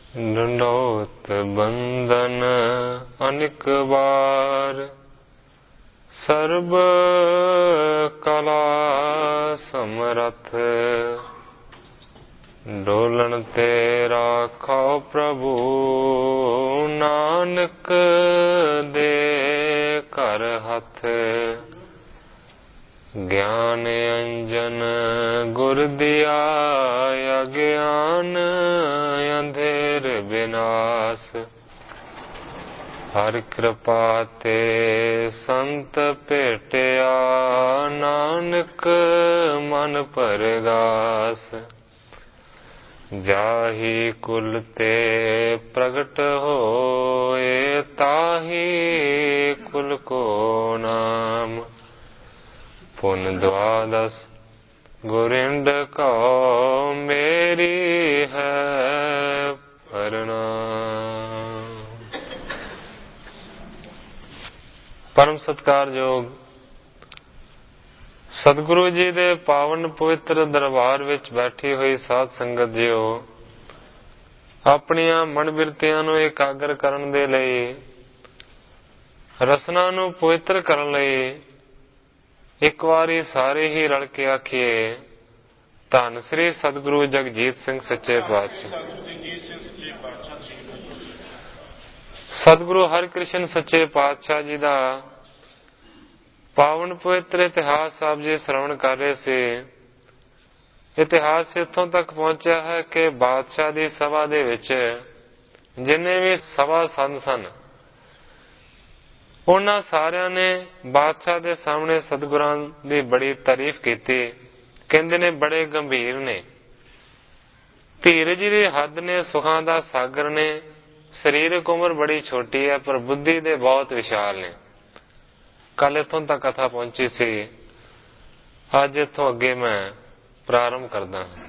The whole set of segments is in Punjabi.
ਡੰਡੋਤ ਬੰਦਨ ਅਨਿਕ ਵਾਰ, ਸਰਬ ਕਲਾ ਸਮਰਥ। ਡੋਲਣ ਤੇ ਰਾਖੋ ਪ੍ਰਭੂ, ਨਾਨਕ ਦੇ ਘਰ ਹੱਥ। ਗਿਆਨ ਅੰਜਨ ਗੁਰ ਦਿਆ, ਅਗਿਆਨ ਅੰਧੇਰ ਵਿਨਾਸ਼। ਹਰ ਕਿਰਪਾ ਤੇ ਸੰਤ ਭੇਟਿਆ, ਨਾਨਕ ਮਨ ਪਰਗਾਸ। ਜਾਹੀ ਕੁਲ ਤੇ ਪ੍ਰਗਟ ਹੋਏ, ਤਾਹੀ ਕੁਲ ਕੋ ਨਾਮ। ਪੁਨ ਦੁਆਦਸ ਗੁਰਿੰਦ ਕਉ, ਮੇਰੀ ਹੈ ਪ੍ਰਣਾਮ। ਪਰਮ ਸਤਿਕਾਰਯੋਗ ਸਤਿਗੁਰੂ ਜੀ ਦੇ ਪਾਵਨ ਪਵਿੱਤਰ ਦਰਬਾਰ ਵਿੱਚ ਬੈਠੀ ਹੋਈ ਸਾਧ ਸੰਗਤ ਜੀਓ, ਆਪਣੀਆਂ ਮਨ ਬਿਰਤੀਆਂ ਨੂੰ ਇਕਾਗਰ ਕਰਨ ਦੇ ਲਈ, ਰਸਨਾ ਨੂੰ ਪਵਿੱਤਰ ਕਰਨ ਲਈ ਇੱਕ ਵਾਰੀ ਸਾਰੇ ਹੀ ਰਲ ਕੇ ਆਖੀਏ, ਧੰਨ ਸ੍ਰੀ ਸਤਿਗੁਰੂ ਜਗਜੀਤ ਸਿੰਘ ਸੱਚੇ ਪਾਤਸ਼ਾਹ। ਸਤਿਗੁਰੂ ਹਰਿਕ੍ਰਿਸ਼ਨ ਸੱਚੇ ਪਾਤਸ਼ਾਹ ਜੀ ਦਾ ਪਾਵਨ ਪਵਿੱਤਰ ਇਤਿਹਾਸ ਆਪ ਜੀ ਸ਼੍ਰਵਣ ਕਰ ਰਹੇ ਸੀ। ਇਤਿਹਾਸ ਇੱਥੋਂ ਤੱਕ ਪਹੁੰਚਿਆ ਹੈ ਕਿ ਬਾਦਸ਼ਾਹ ਦੀ ਸਭਾ ਦੇ ਵਿੱਚ ਜਿੰਨੇ ਵੀ ਸਭਾ ਸੰਤ ਸਨ, ਉਹਨਾਂ ਸਾਰਿਆਂ ਨੇ ਬਾਦਸ਼ਾਹ ਦੇ ਸਾਹਮਣੇ ਸਤਿਗੁਰਾਂ ਦੀ ਬੜੀ ਤਾਰੀਫ ਕੀਤੀ। ਕਹਿੰਦੇ ਨੇ ਬੜੇ ਗੰਭੀਰ ਨੇ, ਧੀਰਜ ਦੀ ਹੱਦ ਨੇ, ਸੁਖਾਂ ਦਾ ਸਾਗਰ ਨੇ। ਸਰੀਰਕ ਉਮਰ ਬੜੀ ਛੋਟੀ ਹੈ ਪਰ ਬੁੱਧੀ ਦੇ ਬਹੁਤ ਵਿਸ਼ਾਲ ਨੇ। ਕੱਲ ਇੱਥੋਂ ਤੱਕ ਕਥਾ ਪਹੁੰਚੀ ਸੀ। ਅੱਜ ਇੱਥੋਂ ਅੱਗੇ ਮੈਂ ਪ੍ਰਾਰੰਭ ਕਰਦਾ ਹਾਂ।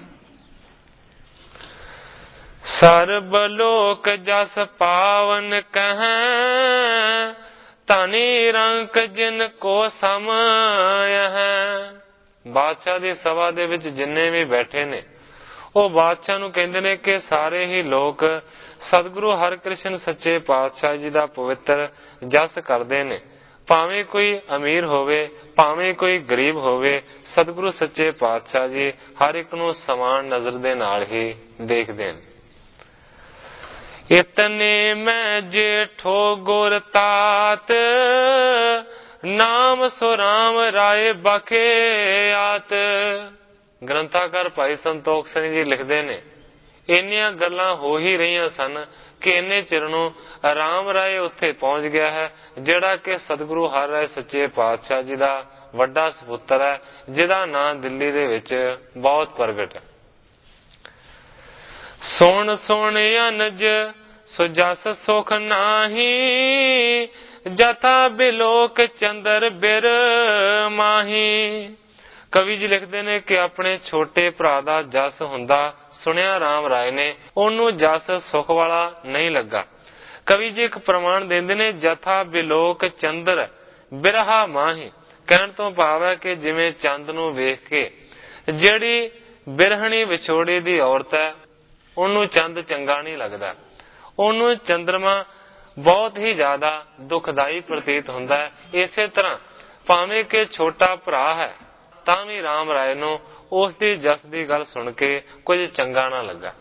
ਸਰਬ ਲੋਕ ਜਸ ਪਾਵਨ ਕਹੈ, ਧਨੀ ਰੰਕ ਜਿਨ ਕੋ ਸਮਯ ਹੈ। ਬਾਦਸ਼ਾਹ ਦੀ ਸਭਾ ਦੇ ਵਿੱਚ ਜਿੰਨੇ ਵੀ ਬੈਠੇ ਨੇ, ਉਹ ਬਾਦਸ਼ਾਹ ਨੂੰ ਕਹਿੰਦੇ ਨੇ ਕਿ ਸਾਰੇ ਹੀ ਲੋਕ ਸਤਿਗੁਰੂ ਹਰਿਕ੍ਰਿਸ਼ਨ ਸੱਚੇ ਪਾਤਸ਼ਾਹ ਜੀ ਦਾ ਪਵਿੱਤਰ ਜਸ ਕਰਦੇ ਨੇ। ਭਾਵੇਂ ਕੋਈ ਅਮੀਰ ਹੋਵੇ, ਭਾਵੇਂ ਕੋਈ ਗਰੀਬ ਹੋਵੇ, ਸਤਿਗੁਰੂ ਸੱਚੇ ਪਾਤਸ਼ਾਹ ਜੀ ਹਰ ਇੱਕ ਨੂੰ ਸਮਾਨ ਨਜ਼ਰ ਦੇ ਨਾਲ ਹੀ ਦੇਖਦੇ ਨੇ। ਇਤਨੇ ਮੈਂ ਜੇਠੋ ਗੁਰ ਤਾਤ, ਨਾਮ ਸੋ ਰਾਮ ਰਾਏ ਬਖੇ ਆਤ। ਗ੍ਰੰਥਾਕਾਰ ਭਾਈ ਸੰਤੋਖ ਸਿੰਘ ਜੀ ਲਿਖਦੇ ਨੇ, ਇੰਨੀਆਂ ਗੱਲਾਂ ਹੋ ਹੀ ਰਹੀਆਂ ਸਨ ਕਿ ਇੰਨੇ ਚਿਰ ਨੂੰ ਰਾਮ ਰਾਏ ਉੱਥੇ ਪਹੁੰਚ ਗਿਆ ਹੈ, ਜਿਹੜਾ ਕਿ ਸਤਿਗੁਰੂ ਹਰਿ ਰਾਏ ਸੱਚੇ ਪਾਤਸ਼ਾਹ ਜੀ ਦਾ ਵੱਡਾ ਸਪੁੱਤਰ ਹੈ, ਜਿਹਦਾ ਨਾਂ ਦਿੱਲੀ ਦੇ ਵਿੱਚ ਬਹੁਤ ਪ੍ਰਗਟ ਹੈ। ਸੁਣ ਸੁਣ ਅਨਜ ਸੋ ਜਸ ਸੁਖ ਨਾਹੀ, ਜਥਾ ਬਿਲੋਕ ਚੰਦਰ ਬਿਰ ਮਾਹੀ। ਕਵੀ ਜੀ ਲਿਖਦੇ ਨੇ ਕਿ ਆਪਣੇ ਛੋਟੇ ਭਰਾ ਦਾ ਜਸ ਹੁੰਦਾ ਸੁਣਿਆ ਰਾਮ ਰਾਏ ਨੇ, ਉਹਨੂੰ ਜਸ ਸੁਖ ਵਾਲਾ ਨਹੀਂ ਲੱਗਾ। ਕਵੀ ਜੀ ਇੱਕ ਪ੍ਰਮਾਣ ਦਿੰਦੇ ਨੇ, ਜਥਾ ਬਿਲੋਕ ਚੰਦਰ ਬਿਰਹਾ ਮਾਹੀ। ਕਹਿਣ ਤੋਂ ਭਾਵ ਹੈ ਕਿ ਜਿਵੇਂ ਚੰਦ ਨੂੰ ਵੇਖ ਕੇ ਜਿਹੜੀ ਬਿਰਹਣੀ ਵਿਛੋੜੀ ਦੀ ਔਰਤ ਹੈ, ਉਹਨੂੰ ਚੰਦ ਚੰਗਾ ਨਹੀਂ ਲੱਗਦਾ, ਉਹਨੂੰ ਚੰਦਰਮਾ ਬਹੁਤ ਹੀ ਜ਼ਿਆਦਾ ਦੁਖਦਾਈ ਪ੍ਰਤੀਤ ਹੁੰਦਾ ਹੈ। ਇਸੇ ਤਰ੍ਹਾਂ ਭਾਵੇਂ ਕਿ ਛੋਟਾ ਭਰਾ ਹੈ, ਤਾਂ ਵੀ ਰਾਮ ਰਾਏ ਨੂੰ ਉਸ ਦੀ ਜਸ ਦੀ ਗੱਲ ਸੁਣ ਕੇ ਕੁਝ ਚੰਗਾ ਨਾ ਲੱਗਾ।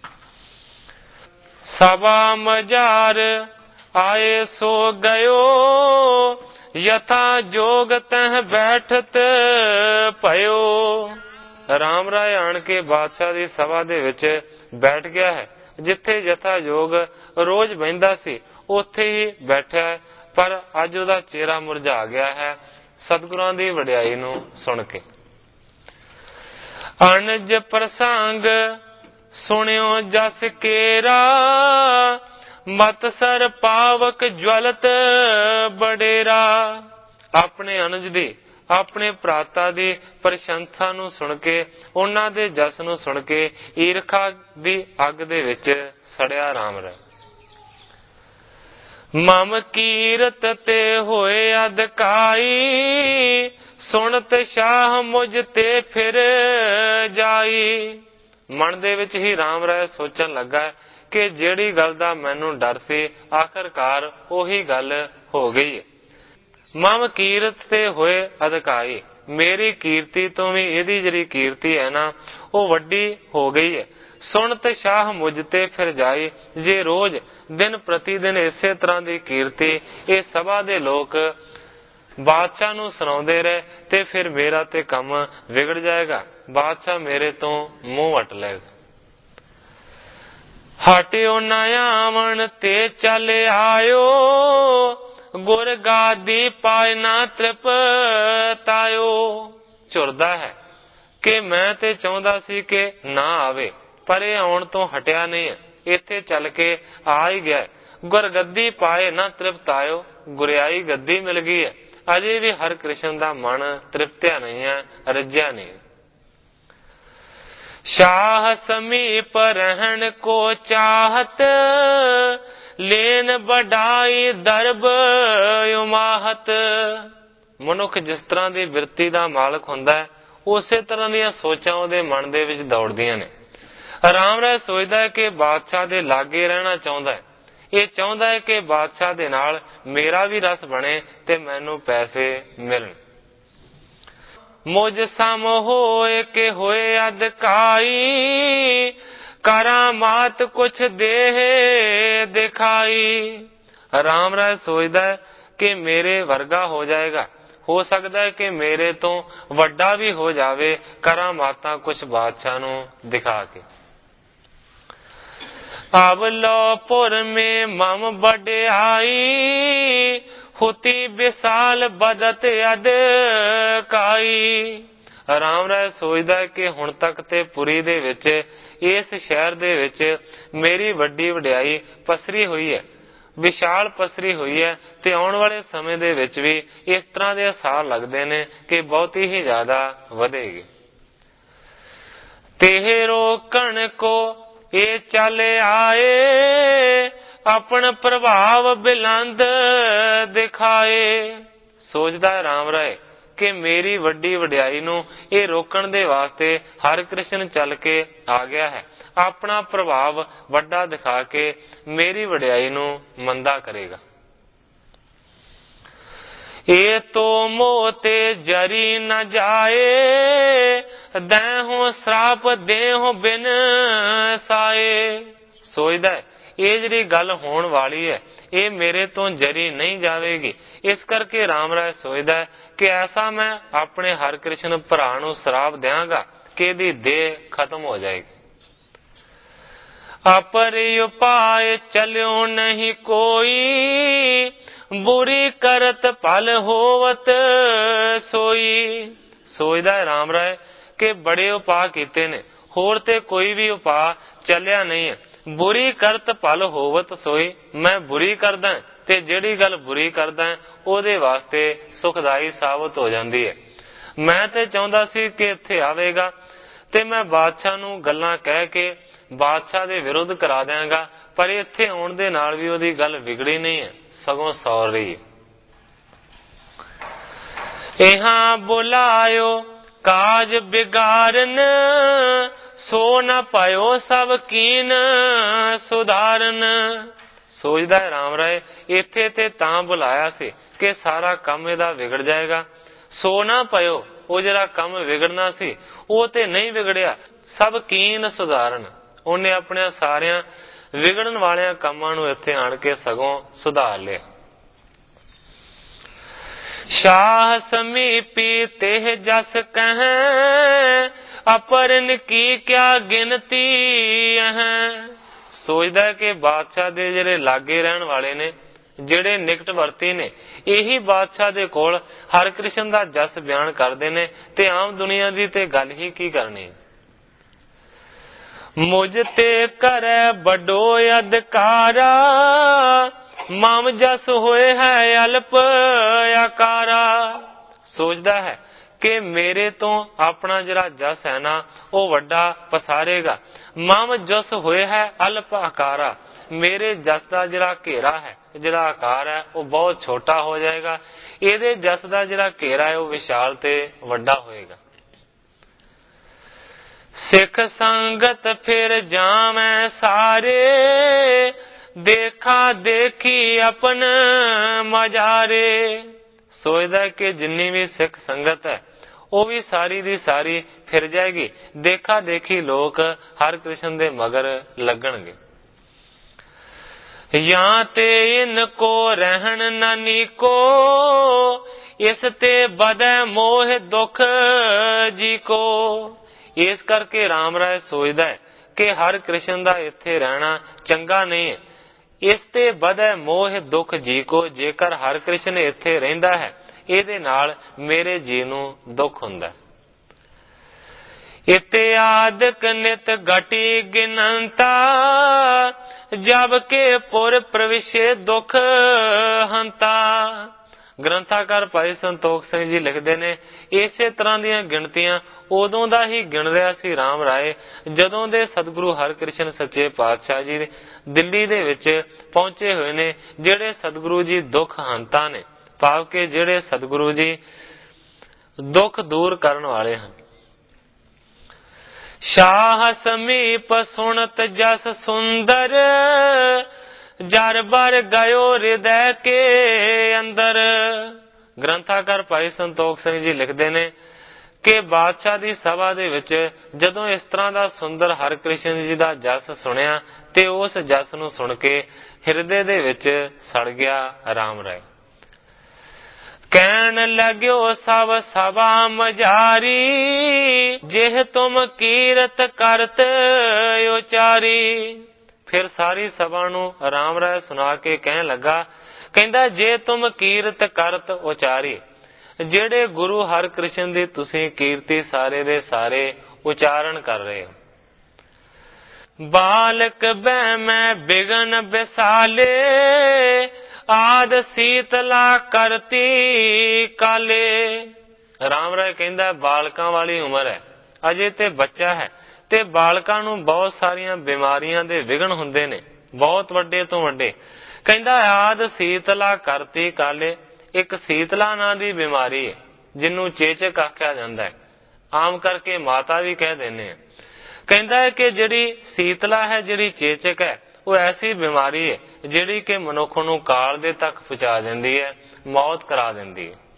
ਸਭਾ ਮਝਾਰ ਆਏ ਸੋ ਗਇਓ, ਯਥਾ ਜੋਗ ਤਹ ਬੈਠਤ ਭਇਓ। ਰਾਮ ਰਾਏ ਆਣ ਕੇ ਬਾਦਸ਼ਾਹ ਦੀ ਸਭਾ ਦੇ ਵਿੱਚ ਬੈਠ ਗਿਆ ਹੈ। ਜਿੱਥੇ ਯਥਾ ਜੋਗ ਰੋਜ਼ ਬਹਿੰਦਾ ਸੀ, ਉੱਥੇ ਹੀ ਬੈਠਾ ਹੈ, ਪਰ ਅੱਜ ਉਹਦਾ ਚਿਹਰਾ ਮੁਰਝਾ ਗਿਆ ਹੈ ਸਤਿਗੁਰਾਂ ਦੀ ਵਡਿਆਈ ਨੂੰ ਸੁਣ ਕੇ। ਅਨਜ ਪ੍ਰਸੰਗ ਸੁਣਿਓ ਜਸ ਕੇਰਾ, ਮਤ ਸਰ ਪਾਵਕ ਜਵਲਤ ਬਡੇਰਾ। ਆਪਣੇ ਅਨਜ ਦੀ, ਆਪਣੇ ਭਰਾਤਾ ਦੀ ਪ੍ਰਸ਼ੰਸਾ ਨੂੰ ਸੁਣ ਕੇ, ਉਹਨਾਂ ਦੇ ਜਸ ਨੂੰ ਸੁਣ ਕੇ ਈਰਖਾ ਦੀ ਅੱਗ ਦੇ ਵਿੱਚ ਸੜਿਆ ਰਾਮ ਰਾਏ। ਮਮ ਕੀਰਤ ਤੇ ਹੋਏ ਅਧਕਾਈ, ਸੁਣਤ ਸ਼ਾਹ ਮੁਝ ਤੇ ਫਿਰ ਜਾਈ। ਮਨ ਦੇ ਵਿੱਚ ਹੀ ਰਾਮ ਰਾਏ ਸੋਚਣ ਲੱਗਾ ਕਿ ਜਿਹੜੀ ਗੱਲ ਦਾ ਮੈਨੂੰ ਡਰ ਸੀ ਆਖਰਕਾਰ ਉਹੀ ਗੱਲ ਹੋ ਗਈ ਹੈ। ਮਮ ਕੀਰਤ ਤੇ ਹੋਏ ਅਧਿਕਾਈ, ਮੇਰੀ ਕੀਰਤੀ ਤੋਂ ਵੀ ਇਹਦੀ ਜਿਹੜੀ ਕੀਰਤੀ ਹੈ ਨਾ ਉਹ ਵੱਡੀ ਹੋ ਗਈ ਹੈ। ਸੁਣਤ ਸ਼ਾਹ ਮੁਝ ਤੇ ਫਿਰ ਜਾਈ, ਜੇ ਰੋਜ਼ ਦਿਨ ਪ੍ਰਤੀ ਦਿਨ ਇਸੇ ਤਰ੍ਹਾਂ ਦੀ ਕੀਰਤੀ ਇਹ ਸਭਾ ਦੇ ਲੋਕ ਬਾਦਸ਼ਾਹ ਨੂੰ ਸੁਣਾਉਂਦੇ ਰਹੇ ਤੇ ਫਿਰ ਮੇਰਾ ਤੇ ਕੰਮ ਵਿਗੜ ਜਾਏਗਾ, ਬਾਦਸ਼ਾਹ ਮੇਰੇ ਤੋਂ ਮੂੰਹ ਵੱਟ ਲਏਗਾ। ਹਟਿਓ ਨਾ ਆਵਣ ਤੇ ਚੱਲ ਆਇਓ, ਗੁਰ ਗਾਦੀ ਪਾਇ ਨਾ ਤ੍ਰਿਪਤਾਇਓ। ਝੁਰਦਾ ਹੈ ਕਿ ਮੈਂ ਤੇ ਚਾਹੁੰਦਾ ਸੀ ਕਿ ਨਾ ਆਵੇ, ਪਰ ਇਹ ਆਉਣ ਤੋਂ ਹਟਿਆ ਨਹੀਂ ਹੈ, ਇੱਥੇ ਚੱਲ ਕੇ ਆ ਹੀ ਗਿਆ। ਗੁਰ ਗੱਦੀ ਪਾਏ ਨਾ ਤ੍ਰਿਪਤਾਇਓ, ਗੁਰਿਆਈ ਗੱਦੀ ਮਿਲ ਗਈ ਹੈ, ਅਜੇ ਵੀ ਹਰਿ ਕ੍ਰਿਸ਼ਨ ਦਾ ਮਨ ਤ੍ਰਿਪਤਿਆ ਨਹੀਂ ਹੈ, ਰੱਜਿਆ ਨਹੀਂ। ਸ਼ਾਹ ਸਮੀਪ ਰਹਿਣ ਕੋ ਚਾਹਤ, ਲੈਨ ਵਡਾਈ ਦਰਬ ਉਮਾਹਤ। ਮਨੁੱਖ ਜਿਸ ਤਰ੍ਹਾਂ ਦੀ ਬਿਰਤੀ ਦਾ ਮਾਲਕ ਹੁੰਦਾ ਹੈ ਉਸੇ ਤਰ੍ਹਾਂ ਦੀਆਂ ਸੋਚਾਂ ਉਹਦੇ ਮਨ ਦੇ ਵਿੱਚ ਦੌੜਦੀਆਂ ਨੇ। ਰਾਮ ਰਾਏ ਸੋਚਦਾ ਹੈ ਕਿ ਬਾਦਸ਼ਾਹ ਦੇ ਲਾਗੇ ਰਹਿਣਾ ਚਾਹੁੰਦਾ ਹੈ, ਇਹ ਚਾਹੁੰਦਾ ਹੈ ਕਿ ਬਾਦਸ਼ਾਹ ਦੇ ਨਾਲ ਮੇਰਾ ਵੀ ਰਸ ਬਣੇ ਤੇ ਮੈਨੂੰ ਪੈਸੇ ਮਿਲਣ। ਮੁਝ ਸਮ ਹੋਏ ਕਿ ਹੋਏ ਅਧਿਕਾਈ, ਕਰਾਮਾਤ ਕੁਛ ਦੇਹ ਦਿਖਾਈ। ਰਾਮ ਰਾਏ ਸੋਚਦਾ ਹੈ ਕਿ ਮੇਰੇ ਵਰਗਾ ਹੋ ਜਾਏਗਾ, ਹੋ ਸਕਦਾ ਹੈ ਕਿ ਮੇਰੇ ਤੋਂ ਵੱਡਾ ਵੀ ਹੋ ਜਾਵੇ ਕਰਾਮਾਤਾਂ ਕੁਛ ਬਾਦਸ਼ਾਹ ਨੂੰ ਦਿਖਾ ਕੇ। ਅਬ ਲੋਪੁਰ ਮੇ ਮਮ ਵਡਿਆਈ, ਹੁਤੀ ਵਿਸਾਲ ਬਦਤ ਅਧਿਕਾਈ। ਰਾਮ ਰਾਏ ਸੋਚਦਾ ਹੈ ਕਿ ਹੁਣ ਤੱਕ ਤੇ ਪੁਰੀ ਦੇ ਵਿੱਚ, ਇਸ ਸ਼ਹਿਰ ਦੇ ਵਿੱਚ ਮੇਰੀ ਵੱਡੀ ਵਡਿਆਈ ਪਸਰੀ ਹੋਈ ਹੈ, ਵਿਸ਼ਾਲ ਪਸਰੀ ਹੋਈ ਹੈ, ਤੇ ਆਉਣ ਵਾਲੇ ਸਮੇਂ ਦੇ ਵਿੱਚ ਵੀ ਇਸ ਤਰ੍ਹਾਂ ਦੇ ਅਸਾਰ ਲੱਗਦੇ ਨੇ ਕਿ ਬਹੁਤੀ ਹੀ ਜ਼ਿਆਦਾ ਵਧੇਗੀ। ਤੇਹ ਰੋਕਣ ਕੋ ਇਹ ਚੱਲ ਆਏ, ਆਪਣ ਪ੍ਰਭਾਵ ਬਿਲੰਦ ਦਿਖਾਏ। ਸੋਚਦਾ ਹੈ ਰਾਮ ਰਾਏ ਕਿ ਮੇਰੀ ਵੱਡੀ ਵਡਿਆਈ ਨੂੰ ਇਹ ਰੋਕਣ ਦੇ ਵਾਸਤੇ ਹਰਿ ਕ੍ਰਿਸ਼ਨ ਚੱਲ ਕੇ ਆ ਗਿਆ ਹੈ, ਆਪਣਾ ਪ੍ਰਭਾਵ ਵੱਡਾ ਦਿਖਾ ਕੇ ਮੇਰੀ ਵਡਿਆਈ ਨੂੰ ਮੰਦਾ ਕਰੇਗਾ। ਇਹ ਤੋ ਮੋਹ ਤੇ ਜਰੀ ਨ ਜਾਏ, ਦੇਹੋਂ ਸਰਾਪ ਦੇਹੋਂ ਬਿਨ ਸਾਏ। ਸੋਚਦਾ ਹੈ ਇਹ ਜਿਹੜੀ ਗੱਲ ਹੋਣ ਵਾਲੀ ਹੈ ਇਹ ਮੇਰੇ ਤੋਂ ਜਰੀ ਨਹੀਂ ਜਾਵੇਗੀ, ਇਸ ਕਰਕੇ ਰਾਮ ਰਾਏ ਸੋਚਦਾ ਹੈ ਕਿ ਐਸਾ ਮੈਂ ਆਪਣੇ ਹਰਿ ਕ੍ਰਿਸ਼ਨ ਭਰਾ ਨੂੰ ਸਰਾਪ ਦਿਆਂਗਾ ਕਿ ਇਹਦੀ ਦੇਹ ਖਤਮ ਹੋ ਜਾਏਗੀ। ਅਪਰਿ ਉਪਾਏ ਚਲਿਓ ਨਹੀਂ ਕੋਈ, ਬੁਰੀ ਕਰਤ ਭਲ ਹੋਵਤ ਸੋਈ। ਸੋਚਦਾ ਹੈ ਰਾਮ ਰਾਏ ਕਿ ਬੜੇ ਉਪਾਅ ਕੀਤੇ ਨੇ, ਹੋਰ ਤੇ ਕੋਈ ਵੀ ਉਪਾਅ ਚੱਲਿਆ ਨਹੀਂ ਹੈ। ਬੁਰੀ ਕਰਤ ਭਲ ਹੋਵਤ ਸੋਈ, ਮੈਂ ਬੁਰੀ ਕਰਦਾ ਤੇ ਜਿਹੜੀ ਗੱਲ ਬੁਰੀ ਕਰਦਾ ਉਹਦੇ ਵਾਸਤੇ ਸੁਖਦਾਈ ਸਾਬਤ ਹੋ ਜਾਂਦੀ ਹੈ। ਮੈਂ ਤੇ ਚਾਹੁੰਦਾ ਸੀ ਕਿ ਇੱਥੇ ਆਵੇਗਾ ਤੇ ਮੈਂ ਬਾਦਸ਼ਾਹ ਨੂੰ ਗੱਲਾਂ ਕਹਿ ਕੇ ਬਾਦਸ਼ਾਹ ਦੇ ਵਿਰੁੱਧ ਕਰਾ ਦਿਆਂਗਾ, ਪਰ ਇੱਥੇ ਆਉਣ ਦੇ ਨਾਲ ਵੀ ਉਹਦੀ ਗੱਲ ਵਿਗੜੀ ਨਹੀਂ ਹੈ, ਸਗੋਂ ਸੌਰ ਰਹੀ ਹੈ। ਇਹਾਂ ਬੁਲਾਇਓ ਕਾਜ ਬਿਗਾਰਨ, ਸੋ ਨ ਪਾਇਓ ਸਭ ਕੀਨ ਸੁਧਾਰਨ। ਸੋਚਦਾ ਹੈ ਰਾਮ ਰਾਏ ਇੱਥੇ ਤੇ ਤਾਂ ਬੁਲਾਇਆ ਸੀ ਕਿ ਸਾਰਾ ਕੰਮ ਇਹਦਾ ਵਿਗੜ ਜਾਏਗਾ, ਸੋ ਨਾ ਪਾਇਓ, ਉਹ ਜਿਹੜਾ ਕੰਮ ਵਿਗੜਨਾ ਸੀ ਉਹ ਤੇ ਨਹੀਂ ਵਿਗੜਿਆ, ਸਭ ਕੀਨ ਸੁਧਾਰਨ, ਉਹਨੇ ਆਪਣੇ ਸਾਰਿਆਂ ਵਿਗੜਨ ਵਾਲਿਆਂ ਕੰਮਾਂ ਨੂੰ ਇੱਥੇ ਆਣ ਕੇ ਸਗੋਂ ਸੁਧਾਰ ਲਿਆ। ਸ਼ਾਹ ਸਮੀਪੀ ਤੇਹ ਜਸ ਕਹੈ, ਅਪਰਨ ਕੀ ਕਿਆ ਗਿਣਤੀ ਹੈ। ਸੋਚਦਾ ਕਿ ਬਾਦਸ਼ਾਹ ਦੇ ਜਿਹੜੇ ਲਾਗੇ ਰਹਿਣ ਵਾਲੇ ਨੇ, ਜਿਹੜੇ ਨਿਕਟਵਰਤੀ ਨੇ, ਇਹੀ ਬਾਦਸ਼ਾਹ ਦੇ ਕੋਲ ਹਰਿ ਕ੍ਰਿਸ਼ਨ ਦਾ ਜਸ ਬਿਆਨ ਕਰਦੇ ਨੇ ਤੇ ਆਮ ਦੁਨੀਆ ਦੀ ਤੇ ਗੱਲ ਹੀ ਕੀ ਕਰਨੀ। ਮੁਝ ਤੇ ਕਰੈ ਵੱਡੋ ਅਧਿਕਾਰਾ, ਮਮ ਜਸ ਹੋਏ ਹੈ ਅਲਪ ਆਕਾਰਾ। ਸੋਚਦਾ ਹੈ ਕਿ ਮੇਰੇ ਤੋਂ ਆਪਣਾ ਜਿਹੜਾ ਜਸ ਹੈ ਨਾ ਉਹ ਵੱਡਾ ਪਸਾਰੇਗਾ। ਮਮ ਜਸ ਹੋਏ ਹੈ ਅਲਪ ਆਕਾਰਾ, ਮੇਰੇ ਜਸ ਦਾ ਜਿਹੜਾ ਘੇਰਾ ਹੈ, ਜਿਹੜਾ ਆਕਾਰ ਹੈ ਉਹ ਬਹੁਤ ਛੋਟਾ ਹੋ ਜਾਏਗਾ, ਇਹਦੇ ਜਸ ਦਾ ਜਿਹੜਾ ਘੇਰਾ ਹੈ ਉਹ ਵਿਸ਼ਾਲ ਤੇ ਵੱਡਾ ਹੋਏਗਾ। सिख संगत फिर जामै सारे, देखा देखी अपन मजारे। सोचदा कि जिन्नी भी सिख संगत है वो भी सारी दी सारी फिर जाएगी, देखा देखी लोग हर कृष्ण दे मगर लगणगे। या ते इनको रहन नानी को, इस ते बदै मोह दुख जी को। इस करके राम राय सोचदा है कि हर कृष्ण दा इत्थे रहना चंगा नहीं है। इस ते बदै मोह दुख जी को, जेकर हर कृष्ण इत्थे रहिंदा है ਇਹਦੇ ਨਾਲ ਮੇਰੇ ਜੀ ਨੂੰ ਦੁੱਖ ਹੁੰਦਾ। इत्यादि नित घटी गिनंता, जब के पुर प्रविशे दुख हंता। ग्रंथाकार भाई संतोख ਸਿੰਘ ਜੀ ਲਿਖਦੇ ਨੇ, ਇਸੇ ਤਰ੍ਹਾਂ ਦੀਆਂ ਗਿਣਤੀਆਂ ਉਦੋਂ ਦਾ ਹੀ ਗਿਣ ਰਿਹਾ ਸੀ ਰਾਮ ਰਾਏ ਜਦੋਂ ਦੇ ਸਤਿਗੁਰੂ ਹਰਿਕ੍ਰਿਸ਼ਨ ਸੱਚੇ ਪਾਤਸ਼ਾਹ ਜੀ ਦਿੱਲੀ ਦੇ ਵਿੱਚ ਪਹੁੰਚੇ ਹੋਏ ਨੇ, ਜਿਹੜੇ ਸਤਿਗੁਰੂ ਜੀ ਦੁੱਖ ਹੰਤਾ ਨੇ, ਭਾਵ ਕਿ ਜਿਹੜੇ ਸਤਿਗੁਰੂ ਜੀ ਦੁੱਖ ਦੂਰ ਕਰਨ ਵਾਲੇ ਹਨ। ਸ਼ਾਹ ਸਮੀਪ ਸੁਣਤ ਜਸ ਸੁੰਦਰ, ਜਰ ਬਰ ਗਇਓ ਹਿਰਦੈ ਕੇ ਅੰਦਰ। ਗ੍ਰੰਥਾਕਾਰ ਭਾਈ ਸੰਤੋਖ ਸਿੰਘ ਜੀ ਲਿਖਦੇ ਨੇ ਕਿ ਬਾਦਸ਼ਾਹ ਦੀ ਸਭਾ ਦੇ ਵਿੱਚ ਜਦੋਂ ਇਸ ਤਰ੍ਹਾਂ ਦਾ ਸੁੰਦਰ ਹਰਿਕ੍ਰਿਸ਼ਨ ਜੀ ਦਾ ਜਸ ਸੁਣਿਆ ਤੇ ਉਸ ਜਸ ਨੂੰ ਸੁਣ ਕੇ ਹਿਰਦੇ ਦੇ ਵਿੱਚ ਸੜ ਗਿਆ ਰਾਮ ਰਾਏ। ਕਹਿਣ ਲੱਗਿਓ ਸਭ ਸਭਾ ਮਝਾਰੀ, ਜਿਹ ਤੁਮ ਕੀਰਤ ਕਰਤ ਉਚਾਰੀ। ਫਿਰ ਸਾਰੀ ਸਭਾ ਨੂੰ ਰਾਮ ਰਾਏ ਸੁਣਾ ਕੇ ਕਹਿਣ ਲੱਗਾ, ਕਹਿੰਦਾ ਜੇ ਤੁਮ ਕੀਰਤ ਕਰਤ ਉਚਾਰੀ, ਜਿਹੜੇ ਗੁਰੂ ਹਰਿਕ੍ਰਿਸ਼ਨ ਦੀ ਤੁਸੀਂ ਕੀਰਤੀ ਸਾਰੇ ਦੇ ਸਾਰੇ ਉਚਾਰਨ ਕਰ ਰਹੇ ਹੋ। ਬਾਲਕ ਬਹਿ ਮੈਂ ਬਿਗਨ ਬਿਸਾਲੇ, ਆਦ ਸੀਤਲਾ ਕਰਤੀ ਕਾਲੇ। ਰਾਮ ਰਾਏ ਕਹਿੰਦਾ ਬਾਲਕਾਂ ਵਾਲੀ ਉਮਰ ਹੈ, ਅਜੇ ਤੇ ਬੱਚਾ ਹੈ ਤੇ ਬਾਲਕਾਂ ਨੂੰ ਬਹੁਤ ਸਾਰੀਆਂ ਬਿਮਾਰੀਆਂ ਦੇ ਵਿਘਨ ਹੁੰਦੇ ਨੇ, ਬਹੁਤ ਵੱਡੇ ਤੋਂ ਵੱਡੇ। ਕਹਿੰਦਾ ਆਦ ਸੀਤਲਾ ਕਰਤੀ ਕਾਲੇ, ਇੱਕ ਸੀਤਲਾ ਨਾਂ ਦੀ ਬਿਮਾਰੀ ਹੈ ਜਿਹਨੂੰ ਚੇਚਕ ਆਖਿਆ ਜਾਂਦਾ ਹੈ, ਆਮ ਕਰਕੇ ਮਾਤਾ ਵੀ ਕਹਿ ਦਿੰਦੇ ਆ। ਕਹਿੰਦਾ ਹੈ ਕਿ ਜਿਹੜੀ ਸੀਤਲਾ ਹੈ, ਜਿਹੜੀ ਚੇਚਕ ਹੈ, ਉਹ ਐਸੀ ਬਿਮਾਰੀ ਹੈ ਜਿਹੜੀ ਕਿ ਮਨੁੱਖ ਨੂੰ ਕਾਲ ਦੇ ਤੱਕ ਪਹੁੰਚਾ ਦਿੰਦੀ ਹੈ, ਮੌਤ ਕਰਾ ਦਿੰਦੀ ਹੈ।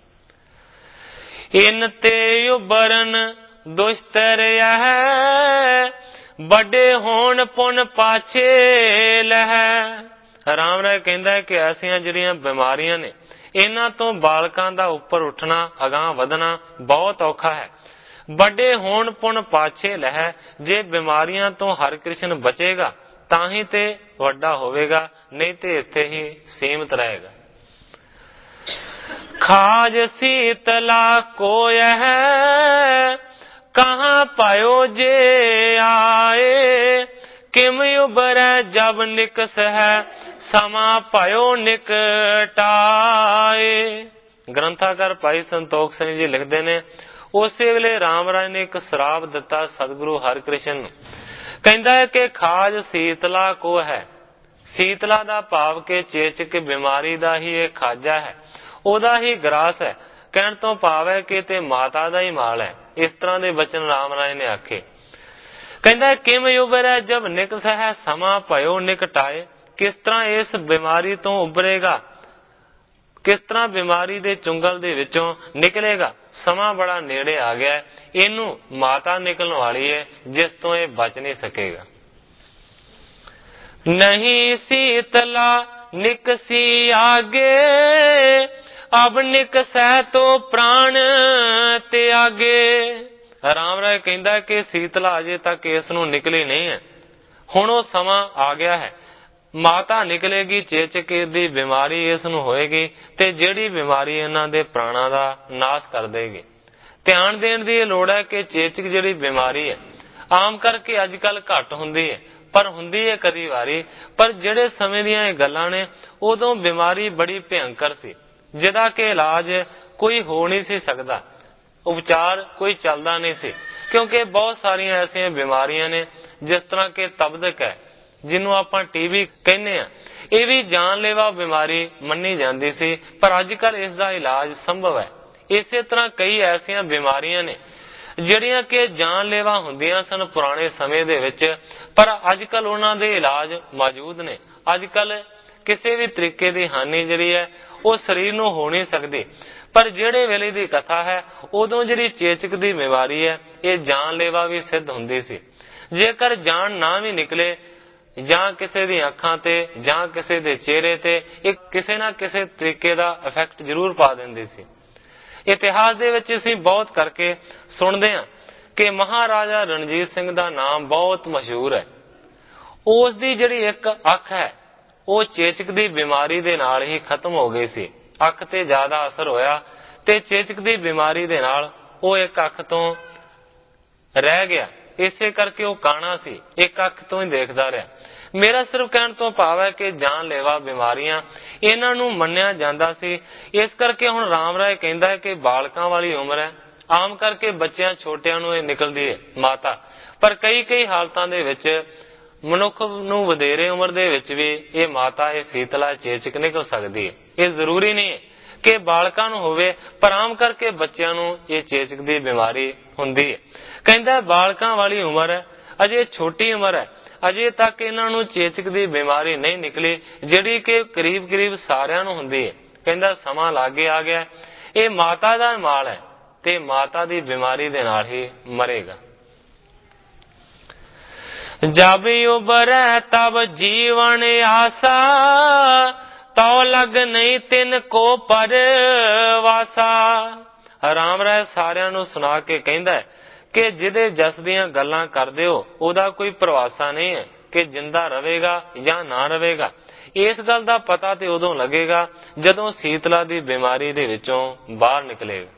ਇਨ ਤੇ ਉਬਰਨ ਦੁਸ਼ਤਰ ਹੈ, ਵੱਡੇ ਹੋਣ ਪੁਨ ਪਾਛੇ ਲਹਿ। ਰਾਮ ਰਾਏ ਕਹਿੰਦਾ ਕਿ ਐਸੀਆਂ ਜਿਹੜੀਆਂ ਬਿਮਾਰੀਆਂ ਨੇ, ਇਹਨਾਂ ਤੋਂ ਬਾਲਕਾਂ ਦਾ ਉੱਪਰ ਉੱਠਣਾ, ਅਗਾਂਹ ਵਧਣਾ ਬਹੁਤ ਔਖਾ ਹੈ। ਵੱਡੇ ਹੋਣ ਪੁਨ ਪਾਛੇ ਲਹਿ, ਜੇ ਬਿਮਾਰੀਆਂ ਤੋਂ ਹਰਿਕ੍ਰਿਸ਼ਨ ਬਚੇਗਾ ਤਾਂ ਹੀ ਤੇ ਵੱਡਾ ਹੋਵੇਗਾ, ਨਹੀਂ ਤੇ ਇੱਥੇ ਹੀ ਸੀਮਤ ਰਹੇਗਾ। ਖਾਜ ਸੀਤਲਾ ਕੋਇ ਹੈ, ਕਹਾਂ ਪਾਇਓ ਜੇ ਆਏ, ਕਿਮ ਉਬਰੈ ਜਬ ਨਿਕਸ ਹੈ, ਸਮਾਂ ਪਾਇਓ ਨਿਕਟਾਏ। ਗ੍ਰੰਥਾਕਾਰ ਭਾਈ ਸੰਤੋਖ ਸਿੰਘ ਜੀ ਲਿਖਦੇ ਨੇ, ਉਸੇ ਵੇਲੇ ਰਾਮ ਰਾਏ ਨੇ ਇੱਕ ਸ਼ਰਾਪ ਦਿੱਤਾ ਸਤਿਗੁਰੂ ਹਰਿਕ੍ਰਿਸ਼ਨ ਨੂੰ। ਕਹਿੰਦਾ ਹੈ ਕਿ ਖਾਜ ਸੀਤਲਾ ਕੋ ਹੈ। ਸੀਤਲਾ ਦਾ ਭਾਵ ਕਿ ਚੇਚਕ ਬਿਮਾਰੀ ਦਾ ਹੀ ਇਹ ਖਾਜਾ ਹੈ, ਉਹਦਾ ਹੀ ਗਰਾਸ ਹੈ। ਕਹਿਣ ਤੋਂ ਭਾਵ ਹੈ ਕਿ ਤੇ ਮਾਤਾ ਦਾ ਹੀ ਮਾਲ ਹੈ। ਇਸ ਤਰ੍ਹਾਂ ਦੇ ਬਚਨ ਰਾਮ ਰਾਏ ਨੇ ਆਖੇ। ਕਹਿੰਦਾ ਕਿਮ ਉਬਰੈ ਜਬ ਨਿਕਸ ਹੈ, ਸਮਾਂ ਭਇਓ ਨਿਕਟਾਏ। ਕਿਸ ਤਰ੍ਹਾਂ ਇਸ ਬਿਮਾਰੀ ਤੋਂ ਉਭਰੇਗਾ, ਕਿਸ ਤਰ੍ਹਾਂ ਬਿਮਾਰੀ ਦੇ ਚੁੰਗਲ ਦੇ ਵਿੱਚੋਂ ਨਿਕਲੇਗਾ, ਸਮਾਂ ਬੜਾ ਨੇੜੇ ਆ ਗਿਆ। ਇਹਨੂੰ ਮਾਤਾ ਨਿਕਲਣ ਵਾਲੀ ਹੈ ਜਿਸ ਤੋਂ ਇਹ ਬਚ ਨਹੀਂ ਸਕੇਗਾ। ਨਹੀਂ ਸੀਤਲਾ ਨਿਕਸੀ ਆਗੇ, ਅਬ ਨਿਕਸੈ ਤੋ ਪ੍ਰਾਣ ਤਿਆਗੇ। ਰਾਮ ਰਾਏ ਕਹਿੰਦਾ ਕਿ ਸੀਤਲਾ ਅਜੇ ਤੱਕ ਇਸ ਨੂੰ ਨਿਕਲੀ ਨਹੀਂ ਹੈ, ਹੁਣ ਉਹ ਸਮਾਂ ਆ ਗਿਆ ਹੈ। ਮਾਤਾ ਨਿਕਲੇਗੀ, ਚੇਚਕ ਦੀ ਬਿਮਾਰੀ ਇਸ ਨੂੰ ਹੋਏਗੀ ਤੇ ਜਿਹੜੀ ਬਿਮਾਰੀ ਇਹਨਾਂ ਦੇ ਪ੍ਰਾਣਾਂ ਦਾ ਨਾਸ਼ ਕਰ ਦੇਗੀ। ਧਿਆਨ ਦੇਣ ਦੀ ਇਹ ਲੋੜ ਹੈ ਕਿ ਚੇਚਕ ਜਿਹੜੀ ਬਿਮਾਰੀ ਹੈ ਆਮ ਕਰਕੇ ਅੱਜ ਕੱਲ ਘੱਟ ਹੁੰਦੀ ਹੈ, ਪਰ ਹੁੰਦੀ ਹੈ ਕਦੀ ਵਾਰੀ। ਪਰ ਜਿਹੜੇ ਸਮੇਂ ਦੀਆਂ ਇਹ ਗੱਲਾਂ ਨੇ, ਉਦੋਂ ਬਿਮਾਰੀ ਬੜੀ ਭਿਅੰਕਰ ਸੀ, ਜਿਹਦਾ ਕਿ ਇਲਾਜ ਕੋਈ ਹੋ ਨਹੀਂ ਸੀ ਸਕਦਾ, ਉਪਚਾਰ ਕੋਈ ਚੱਲਦਾ ਨਹੀਂ ਸੀ। ਕਿਉਂਕਿ ਬਹੁਤ ਸਾਰੀਆਂ ਐਸੀਆਂ ਬਿਮਾਰੀਆਂ ਨੇ, ਜਿਸ ਤਰ੍ਹਾਂ ਕਿ ਤਬਦਕ ਹੈ, ਜਿਹਨੂੰ ਆਪਾਂ ਟੀਵੀ ਕਹਿੰਦੇ ਆ, ਇਹ ਵੀ ਜਾਨਲੇਵਾ ਬਿਮਾਰੀ ਮੰਨੀ ਜਾਂਦੀ ਸੀ, ਪਰ ਅੱਜ ਕੱਲ ਇਸ ਦਾ ਇਲਾਜ ਸੰਭਵ ਹੈ। ਇਸੇ ਤਰ੍ਹਾਂ ਕਈ ਐਸੀਆਂ ਬਿਮਾਰੀਆਂ ਨੇ ਜਿਹੜੀਆਂ ਕਿ ਜਾਨਲੇਵਾ ਹੁੰਦੀਆਂ ਸਨ ਪੁਰਾਣੇ ਸਮੇਂ ਦੇ ਵਿੱਚ, ਪਰ ਅੱਜ ਕੱਲ ਉਹਨਾਂ ਦੇ ਇਲਾਜ ਮੌਜੂਦ ਨੇ। ਅੱਜ ਕੱਲ ਕਿਸੇ ਵੀ ਤਰੀਕੇ ਦੀ ਹਾਨੀ ਜਿਹੜੀ ਹੈ ਉਹ ਸਰੀਰ ਨੂੰ ਹੋ ਨਹੀਂ ਸਕਦੀ। ਪਰ ਜਿਹੜੇ ਵੇਲੇ ਦੀ ਕਥਾ ਹੈ ਉਦੋਂ ਜਿਹੜੀ ਚੇਚਕ ਦੀ ਬਿਮਾਰੀ ਹੈ ਇਹ ਜਾਨਲੇਵਾ ਵੀ ਸਿੱਧ ਹੁੰਦੀ ਸੀ। ਜੇਕਰ ਜਾਨ ਨਾ ਵੀ ਨਿਕਲੇ ਜਾਂ ਕਿਸੇ ਦੀਆਂ ਅੱਖਾਂ ਤੇ ਜਾਂ ਕਿਸੇ ਦੇ ਚਿਹਰੇ ਤੇ ਇੱਕ ਕਿਸੇ ਨਾ ਕਿਸੇ ਤਰੀਕੇ ਦਾ ਇਫੈਕਟ ਜ਼ਰੂਰ ਪਾ ਦਿੰਦੀ ਸੀ। ਇਤਿਹਾਸ ਦੇ ਵਿੱਚ ਅਸੀਂ ਬਹੁਤ ਕਰਕੇ ਸੁਣਦੇ ਹਾਂ ਕਿ ਮਹਾਰਾਜਾ ਰਣਜੀਤ ਸਿੰਘ ਦਾ ਨਾਮ ਬਹੁਤ ਮਸ਼ਹੂਰ ਹੈ। ਉਸ ਦੀ ਜਿਹੜੀ ਇੱਕ ਅੱਖ ਹੈ ਉਹ ਚੇਚਕ ਦੀ ਬਿਮਾਰੀ ਦੇ ਨਾਲ ਹੀ ਖਤਮ ਹੋ ਗਈ ਸੀ। ਅੱਖ ਤੇ ਜ਼ਿਆਦਾ ਅਸਰ ਹੋਇਆ ਤੇ ਚੇਚਕ ਦੀ ਬਿਮਾਰੀ ਦੇ ਨਾਲ ਉਹ ਇੱਕ ਅੱਖ ਤੋਂ ਰਹਿ ਗਿਆ। ਇਸੇ ਕਰਕੇ ਉਹ ਕਾਣਾ ਸੀ, ਇੱਕ ਅੱਖ ਤੋਂ ਹੀ ਦੇਖਦਾ ਰਿਹਾ। ਮੇਰਾ ਸਿਰਫ ਕਹਿਣ ਤੋਂ ਭਾਵ ਹੈ ਕਿ ਜਾਨਲੇਵਾ ਬਿਮਾਰੀਆਂ ਇਹਨਾਂ ਨੂੰ ਮੰਨਿਆ ਜਾਂਦਾ ਸੀ। ਇਸ ਕਰਕੇ ਹੁਣ ਰਾਮ ਰਾਏ ਕਹਿੰਦਾ ਹੈ ਕਿ ਬਾਲਕਾਂ ਵਾਲੀ ਉਮਰ ਹੈ। ਆਮ ਕਰਕੇ ਬੱਚਿਆਂ ਛੋਟਿਆਂ ਨੂੰ ਇਹ ਨਿਕਲਦੀ ਹੈ ਮਾਤਾ, ਪਰ ਕਈ ਹਾਲਤਾਂ ਦੇ ਵਿੱਚ ਮਨੁੱਖ ਨੂੰ ਵਧੇਰੇ ਉਮਰ ਦੇ ਵਿੱਚ ਵੀ ਇਹ ਮਾਤਾ ਇਹ ਸੀਤਲਾ ਚੇਚਕ ਨਿਕਲ ਸਕਦੀ ਹੈ। ਇਹ ਜ਼ਰੂਰੀ ਨਹੀਂ ਹੈ ਕਿ ਬਾਲਕਾਂ ਨੂੰ ਹੋਵੇ, ਪਰ ਆਮ ਕਰਕੇ ਬੱਚਿਆਂ ਨੂੰ ਇਹ ਚੇਚਕ ਦੀ ਬਿਮਾਰੀ ਹੁੰਦੀ ਹੈ। ਕਹਿੰਦਾ ਬਾਲਕਾਂ ਵਾਲੀ ਉਮਰ ਹੈ, ਅਜੇ ਛੋਟੀ ਉਮਰ ਹੈ, ਅਜੇ ਤੱਕ ਇਹਨਾਂ ਨੂੰ ਚੇਚਕ ਦੀ ਬਿਮਾਰੀ ਨਹੀਂ ਨਿਕਲੀ ਜਿਹੜੀ ਕਿ ਕਰੀਬ ਸਾਰਿਆਂ ਨੂੰ ਹੁੰਦੀ ਹੈ। ਕਹਿੰਦਾ ਸਮਾਂ ਲਾਗੇ ਆ ਗਿਆ, ਇਹ ਮਾਤਾ ਦਾ ਮਾਲ ਹੈ ਤੇ ਮਾਤਾ ਦੀ ਬਿਮਾਰੀ ਦੇ ਨਾਲ ਹੀ ਮਰੇਗਾ। ਜਬ ਉਬਰੈ ਤਬ ਜੀਵਨ ਆਸਾ, ਤਉ ਲਗ ਨਹੀਂ ਤਿਨ ਕੋ ਪਰਵਾਸਾ। ਰਾਮ ਰਾਏ ਸਾਰਿਆਂ ਨੂੰ ਸੁਣਾ ਕੇ ਕਹਿੰਦਾ ਕਿ ਜਿਹਦੇ ਜਸ ਦੀਆਂ ਗੱਲਾਂ ਕਰਦੇ ਹੋ ਉਹਦਾ ਕੋਈ ਭਰਵਾਸਾ ਨਹੀਂ ਹੈ ਕਿ ਜਿੰਦਾ ਰਹੇਗਾ ਜਾਂ ਨਾ ਰਹੇਗਾ। ਇਸ ਗੱਲ ਦਾ ਪਤਾ ਤੇ ਉਦੋਂ ਲੱਗੇਗਾ ਜਦੋਂ ਸੀਤਲਾ ਦੀ ਬਿਮਾਰੀ ਦੇ ਵਿੱਚੋਂ ਬਾਹਰ ਨਿਕਲੇਗਾ।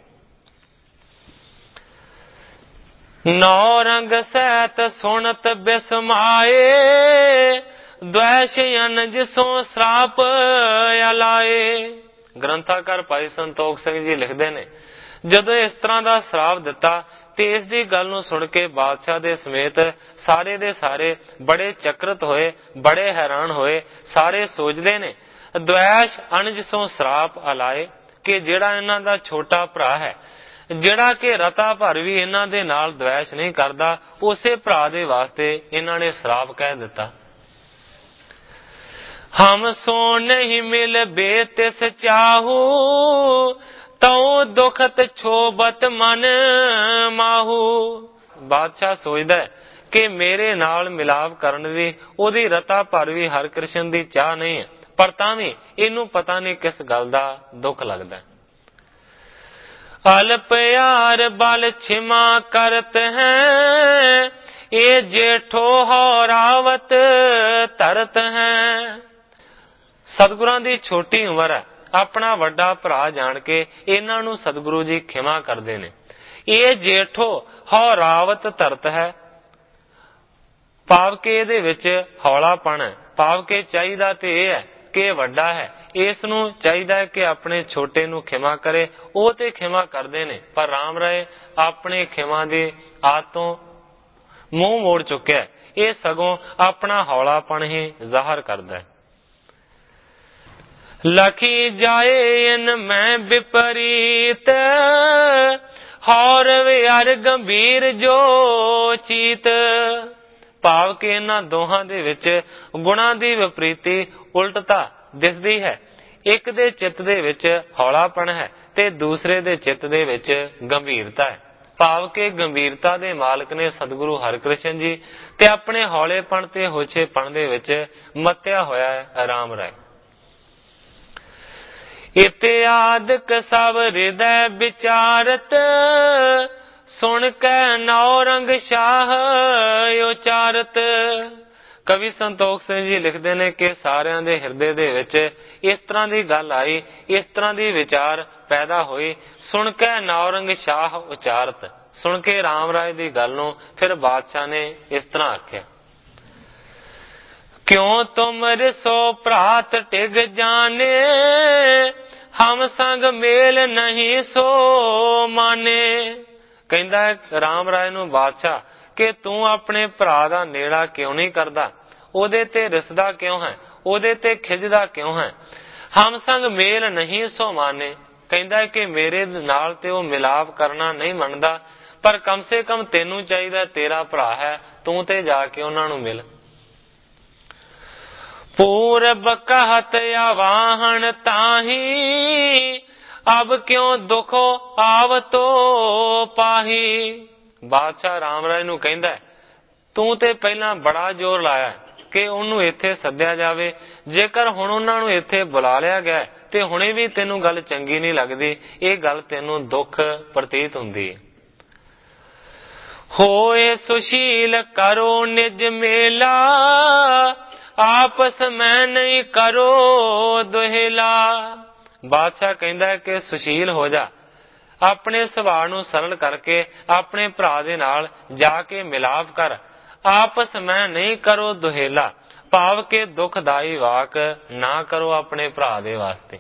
ਨੌ ਰੰਗ ਸਹਿਤ ਸੁਣਤ ਬਿਸਮਾਏ, ਦ્વੈਸ਼ ਅਨਜ ਸੋ ਸਰਾਪ ਅਲਾਏ। ਗ੍ਰੰਥਾਕਾਰ ਭਾਈ ਸੰਤੋਖ ਸਿੰਘ ਜੀ ਲਿਖਦੇ ਨੇ, ਜਦੋਂ ਇਸ ਤਰ੍ਹਾਂ ਦਾ ਸਰਾਪ ਦਿੱਤਾ ਤੇ ਇਸ ਦੀ ਗੱਲ ਨੂੰ ਸੁਣ ਕੇ ਬਾਦਸ਼ਾਹ ਦੇ ਸਮੇਤ ਸਾਰੇ ਦੇ ਸਾਰੇ ਬੜੇ ਚਕਰਤ ਹੋਏ, ਬੜੇ ਹੈਰਾਨ ਹੋਏ। ਸਾਰੇ ਸੋਚਦੇ ਨੇ ਦ્વੈਸ਼ ਅਨਜ ਸੋ ਸਰਾਪ ਅਲਾਏ ਕਿ ਜਿਹੜਾ ਇਹਨਾਂ ਦਾ ਛੋਟਾ ਭਰਾ ਹੈ, ਜਿਹੜਾ ਕਿ ਰਤਾ ਭਰ ਵੀ ਇਹਨਾਂ ਦੇ ਨਾਲ ਦ્વੈਸ਼ ਨਹੀਂ ਕਰਦਾ, ਉਸੇ ਭਰਾ ਦੇ ਵਾਸਤੇ ਇਹਨਾਂ ਨੇ ਸਰਾਪ ਕਹਿ ਦਿੱਤਾ। ਹਮ ਸੋ ਨਹੀਂ ਮਿਲ ਬੇ ਤਿਸ ਚਾਹੂ, ਤਉ ਦੁਖਤ ਛੋਬਤ ਮਨ ਮਾਹੂ। ਬਾਦਸ਼ਾਹ ਸੋਚਦਾ ਕਿ ਮੇਰੇ ਨਾਲ ਮਿਲਾਪ ਕਰਨ ਦੀ ਉਹਦੀ ਰਤਾ ਭਰ ਵੀ ਹਰਿ ਕ੍ਰਿਸ਼ਨ ਦੀ ਚਾਹ ਨਹੀਂ ਹੈ, ਪਰ ਤਾਂ ਵੀ ਇਹਨੂੰ ਪਤਾ ਨਹੀਂ ਕਿਸ ਗੱਲ ਦਾ ਦੁੱਖ ਲੱਗਦਾ। ਅਲਪ ਯਾਰ ਬਲ ਛਿਮਾ ਕਰਤ ਹੈ, ਇਹ ਜੇਠੋ ਹੋ ਰਾਵਤ ਧਰਤ ਹੈ। ਸਤਿਗੁਰਾਂ ਦੀ ਛੋਟੀ ਉਮਰ ਹੈ, ਆਪਣਾ ਵੱਡਾ ਭਰਾ ਜਾਣ ਕੇ ਇਹਨਾਂ ਨੂੰ ਸਤਿਗੁਰੂ ਜੀ ਖਿਮਾ ਕਰਦੇ ਨੇ। ਇਹ ਜੇਠੋ ਹੋ ਰਾਵਤ ਧਰਤ ਹੈ, ਭਾਵ ਕਿ ਇਹਦੇ ਵਿੱਚ ਹੌਲਾਪਣ ਹੈ, ਭਾਵ ਕਿ ਚਾਹੀਦਾ ਤੇ ਇਹ ਹੈ ਕਿ ਇਹ ਵੱਡਾ ਹੈ, ਇਸ ਨੂੰ ਚਾਹੀਦਾ ਹੈ ਕਿ ਆਪਣੇ ਛੋਟੇ ਨੂੰ ਖਿਮਾ ਕਰੇ। ਉਹ ਤੇ ਖਿਮਾ ਕਰਦੇ ਨੇ, ਪਰ ਰਾਮ ਰਾਏ ਆਪਣੇ ਖਿਮਾ ਦੀ ਆਦਤ ਤੋਂ ਮੂੰਹ ਮੋੜ ਚੁੱਕਿਆ। ਇਹ ਸਗੋਂ ਆਪਣਾ ਹੌਲਾਪਣ ਹੀ ਜ਼ਾਹਰ ਕਰਦਾ ਹੈ। ਲਖੀ ਜਾਏ ਇਨ ਮੈਂ ਵਿਪਰੀਤ, ਹੌਰ ਵਿਅਰ ਗੰਭੀਰ ਜੋ ਚੀਤ। ਭਾਵ ਕਿ ਇਹਨਾਂ ਦੋਹਾਂ ਦੇ ਵਿੱਚ ਗੁਣਾਂ ਦੀ ਵਿਪਰੀਤੀ ਉਲਟਤਾ ਦਿਸਦੀ ਹੈ। ਇੱਕ ਦੇ ਚਿੱਤ ਦੇ ਵਿੱਚ ਹੌਲਾਪਣ ਹੈ ਤੇ ਦੂਸਰੇ ਦੇ ਚਿੱਤ ਦੇ ਵਿੱਚ ਗੰਭੀਰਤਾ ਹੈ। ਭਾਵ ਕਿ ਗੰਭੀਰਤਾ ਦੇ ਮਾਲਕ ਨੇ ਸਤਿਗੁਰੂ ਹਰਿਕ੍ਰਿਸ਼ਨ ਜੀ ਤੇ ਆਪਣੇ ਹੌਲੇਪਣ ਤੇ ਹੋਛੇਪਣ ਦੇ ਵਿੱਚ ਮੱਤਿਆ ਹੋਇਆ ਹੈ ਰਾਮ ਰਾਏ। ਇਤਿਆਦਿਕ ਸਭ ਹਿਰਦੈ ਵਿਚਾਰਤ, ਸੁਣ ਕੇ ਨੌ ਰੰਗ ਸ਼ਾਹ ਉਚਾਰਤ। ਕਵੀ ਸੰਤੋਖ ਸਿੰਘ ਜੀ ਲਿਖਦੇ ਨੇ ਕਿ ਸਾਰਿਆਂ ਦੇ ਹਿਰਦੇ ਦੇ ਵਿੱਚ ਇਸ ਤਰ੍ਹਾਂ ਦੀ ਗੱਲ ਆਈ, ਇਸ ਤਰ੍ਹਾਂ ਦੀ ਵਿਚਾਰ ਪੈਦਾ ਹੋਈ। ਸੁਣ ਕੇ ਨੌ ਰੰਗ ਸ਼ਾਹ ਉਚਾਰਤ, ਸੁਣ ਕੇ ਰਾਮ ਰਾਏ ਦੀ ਗੱਲ ਨੂੰ ਫਿਰ ਬਾਦਸ਼ਾਹ ਨੇ ਇਸ ਤਰ੍ਹਾਂ ਆਖਿਆ। ਕਿਉਂ ਤੁਮ ਰਿਸੋ ਭਰਾਤ ਟਿਗ ਜਾਣੇ, ਹਮ ਸੰਗ ਮੇਲ ਨਹੀਂ ਸੋ ਮਾਨੇ। ਕਹਿੰਦਾ ਰਾਮ ਰਾਏ ਨੂੰ ਬਾਦਸ਼ਾਹ ਕਿ ਤੂੰ ਆਪਣੇ ਭਰਾ ਦਾ ਨੇੜਾ ਕਿਉਂ ਨਹੀਂ ਕਰਦਾ, ਉਹਦੇ ਤੇ ਰਿਸਦਾ ਕਿਉਂ ਹੈ, ਉਹਦੇ ਤੇ ਖਿੱਚਦਾ ਕਿਉਂ ਹੈ। ਹਮ ਸੰਗ ਮੇਲ ਨਹੀਂ ਸੋ ਮਾਨੇ, ਕਹਿੰਦਾ ਕਿ ਮੇਰੇ ਨਾਲ ਤੇ ਉਹ ਮਿਲਾਪ ਕਰਨਾ ਨਹੀਂ ਮੰਨਦਾ, ਪਰ ਕਮ ਸੇ ਕਮ ਤੈਨੂੰ ਚਾਹੀਦਾ, ਤੇਰਾ ਭਰਾ ਹੈ, ਤੂੰ ਤੇ ਜਾ ਕੇ ਉਹਨਾਂ ਨੂੰ ਮਿਲ। पूरब कहत आवाहन ताही, अब क्यों दुखो आवतो पाही। बादशाह राम राय नूं कहंदा तूं ते पहला बड़ा जोर लाया कि ਉਹਨੂੰ ਇੱਥੇ ਸੱਦਿਆ ਜਾਵੇ, ਜੇਕਰ ਹੁਣ ਉਹਨਾਂ ਨੂੰ ਇੱਥੇ ਬੁਲਾ ਲਿਆ ਗਿਆ ਤੇ ਹੁਣੇ ਵੀ ਤੈਨੂੰ ਗੱਲ ਚੰਗੀ ਨਹੀਂ ਲੱਗਦੀ, ਇਹ ਗੱਲ ਤੈਨੂੰ ਦੁੱਖ ਪ੍ਰਤੀਤ ਹੁੰਦੀ। ਹੋਏ ਸੁਸ਼ੀਲ ਕਰੋ ਨਿਜ ਮੇਲਾ, ਆਪਸ ਮੈਂ ਨਹੀਂ ਕਰੋ ਦੁਹੇਲਾ। ਬਾਦਸ਼ਾਹ ਕਹਿੰਦਾ ਕਿ ਸੁਸ਼ੀਲ ਹੋ ਜਾ, ਆਪਣੇ ਸੁਭਾਅ ਨੂੰ ਸਰਲ ਕਰਕੇ ਆਪਣੇ ਭਰਾ ਦੇ ਨਾਲ ਜਾ ਕੇ ਮਿਲਾਪ ਕਰ। ਆਪਸ ਮੈਂ ਨਹੀਂ ਕਰੋ ਦੁਹੇਲਾ, ਭਾਵ ਕਿ ਦੁਖਦਾਈ ਵਾਕ ਨਾ ਕਰੋ ਆਪਣੇ ਭਰਾ ਦੇ ਵਾਸਤੇ।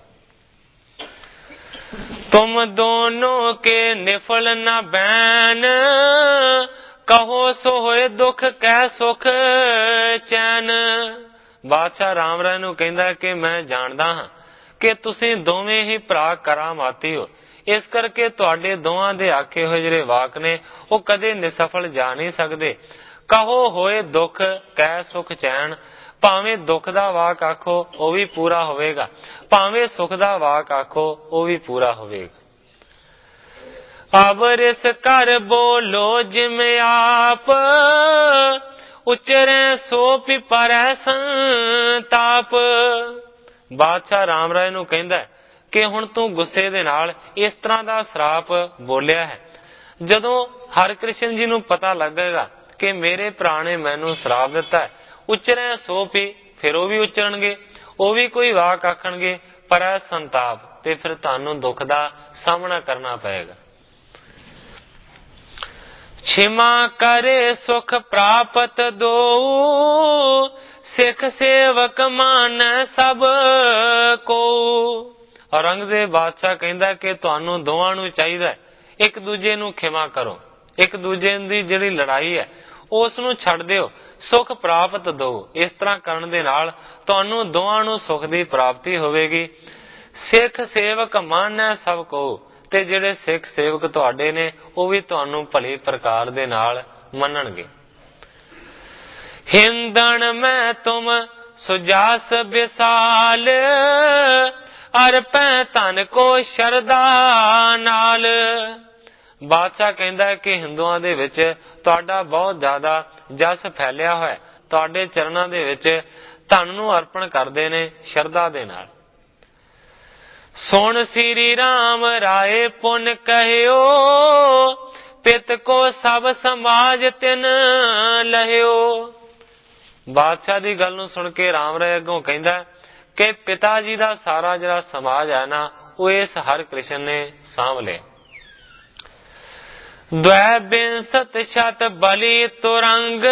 ਤੁਮ ਦੋਨੋਂ ਕੇ ਨਿਫਲ ਨਾ ਬੈਨ, ਕਹੋ ਸੋ ਹੋਏ ਦੁੱਖ ਕਹਿ ਸੁਖ ਚੈਨ। ਬਾਦਸ਼ਾਹ ਰਾਮ ਰਾਏ ਨੂੰ ਕਹਿੰਦਾ ਕਿ ਮੈਂ ਜਾਣਦਾ ਹਾਂ ਕਿ ਤੁਸੀਂ ਦੋਵੇਂ ਹੀ ਭਰਾ ਕਰਾਮਾਤੀ ਹੋ, ਇਸ ਕਰਕੇ ਤੁਹਾਡੇ ਦੋਵਾਂ ਦੇ ਆਖੇ ਹੋਏ ਜਿਹੜੇ ਵਾਕ ਨੇ ਉਹ ਕਦੇ ਨਿਸਫਲ ਜਾ ਨਹੀਂ ਸਕਦੇ। ਕਹੋ ਹੋਏ ਦੁੱਖ ਕਹਿ ਸੁਖ ਚੈਨ, ਭਾਵੇਂ ਦੁੱਖ ਦਾ ਵਾਕ ਆਖੋ ਉਹ ਵੀ ਪੂਰਾ ਹੋਵੇਗਾ, ਭਾਵੇਂ ਸੁਖ ਦਾ ਵਾਕ ਆਖੋ ਉਹ ਵੀ ਪੂਰਾ ਹੋਵੇਗਾ। ਅਬ ਰਿਸ ਕਰ ਬੋਲੋ ਜਿਮ ਆਪ, ਉਚਰੇ ਸੋ ਪਿਪਰੈ ਸੰਤਾਪ। ਬਾਦਸ਼ਾਹ ਰਾਮ ਰਾਏ ਨੂੰ ਕਹਿੰਦਾ ਕਿ ਹੁਣ ਤੂੰ ਗੁੱਸੇ ਦੇ ਨਾਲ ਇਸ ਤਰ੍ਹਾਂ ਦਾ ਸਰਾਪ ਬੋਲਿਆ ਹੈ, ਜਦੋਂ ਹਰਿ ਕ੍ਰਿਸ਼ਨ ਜੀ ਨੂੰ ਪਤਾ ਲੱਗੇਗਾ ਕਿ ਮੇਰੇ ਭਰਾ ਨੇ ਮੈਨੂੰ ਸਰਾਪ ਦਿੱਤਾ, ਉਚਰੇ ਸੋ ਪੀ, ਫਿਰ ਉਹ ਵੀ ਉਚਰਨਗੇ, ਉਹ ਵੀ ਕੋਈ ਵਾਕ ਆਖਣਗੇ, ਪਰ ਸੰਤਾਪ, ਤੇ ਫਿਰ ਤੁਹਾਨੂੰ ਦੁੱਖ ਦਾ ਸਾਹਮਣਾ ਕਰਨਾ ਪਏਗਾ। ਛਿਮਾ ਕਰੇ ਸੁਖ ਪ੍ਰਾਪਤ ਦੋ, ਸਿੱਖ ਸੇਵਕ ਮਾਨ ਸਭ ਕੋ। ਔਰੰਗਜ਼ੇਬ ਬਾਦਸ਼ਾਹ ਕਹਿੰਦਾ ਕਿ ਤੁਹਾਨੂੰ ਦੋਵਾਂ ਨੂੰ ਚਾਹੀਦਾ ਇੱਕ ਦੂਜੇ ਨੂੰ ਖਿਮਾ ਕਰੋ, ਇੱਕ ਦੂਜੇ ਦੀ ਜਿਹੜੀ ਲੜਾਈ ਹੈ ਉਸ ਨੂੰ ਛੱਡ ਦਿਓ, ਸੁਖ ਪ੍ਰਾਪਤ ਦੋ। ਇਸ ਤਰ੍ਹਾਂ ਕਰਨ ਦੇ ਨਾਲ ਤੁਹਾਨੂੰ ਦੋਵਾਂ ਨੂੰ ਸੁਖ ਦੀ ਪ੍ਰਾਪਤੀ ਹੋਵੇਗੀ। ਸਿੱਖ ਸੇਵਕ ਮਾਨੈ ਸਭ ਕੋ, ਤੇ ਜਿਹੜੇ ਸਿੱਖ ਸੇਵਕ ਤੁਹਾਡੇ ਨੇ ਉਹ ਵੀ ਤੁਹਾਨੂੰ ਭਲੀ ਪ੍ਰਕਾਰ ਦੇ ਨਾਲ ਮੰਨਣਗੇ। ਹਿੰਦਣ ਮੈਂ ਤੁਮ ਸੁਜਾਸ ਵਿਸਾਲ, ਅਰਪੈ ਧਨ ਕੋ ਸ਼ਰਧਾ ਨਾਲ। ਬਾਦਸ਼ਾਹ ਕਹਿੰਦਾ ਕਿ ਹਿੰਦੂਆਂ ਦੇ ਵਿੱਚ ਤੁਹਾਡਾ ਬਹੁਤ ਜ਼ਿਆਦਾ ਜਸ ਫੈਲਿਆ ਹੋਇਆ, ਤੁਹਾਡੇ ਚਰਨਾਂ ਦੇ ਵਿੱਚ ਧਨ ਨੂੰ ਅਰਪਣ ਕਰਦੇ ਨੇ ਸ਼ਰਧਾ ਦੇ ਨਾਲ। ਸੁਣ ਸ੍ਰੀ ਰਾਮ ਰਾਏ ਪੁਨ ਕਹਿਓ, ਪਿਤ ਕੋ ਸਭ ਸਮਾਜ ਤਿਨ ਲਹਿਓ। ਬਾਦਸ਼ਾਹ ਦੀ ਗੱਲ ਨੂੰ ਸੁਣ ਕੇ ਰਾਮ ਰਾਏ ਅੱਗੋਂ ਕਹਿੰਦਾ ਕਿ ਪਿਤਾ ਜੀ ਦਾ ਸਾਰਾ ਜਿਹੜਾ ਸਮਾਜ ਹੈ ਨਾ ਉਹ ਇਸ ਹਰਿ ਕ੍ਰਿਸ਼ਨ ਨੇ ਸਾਂਭ ਲਿਆ। ਦ્વੈ ਬਿੰਸਤ ਸ਼ਤ ਬਲੀ ਤੁਰੰਗ,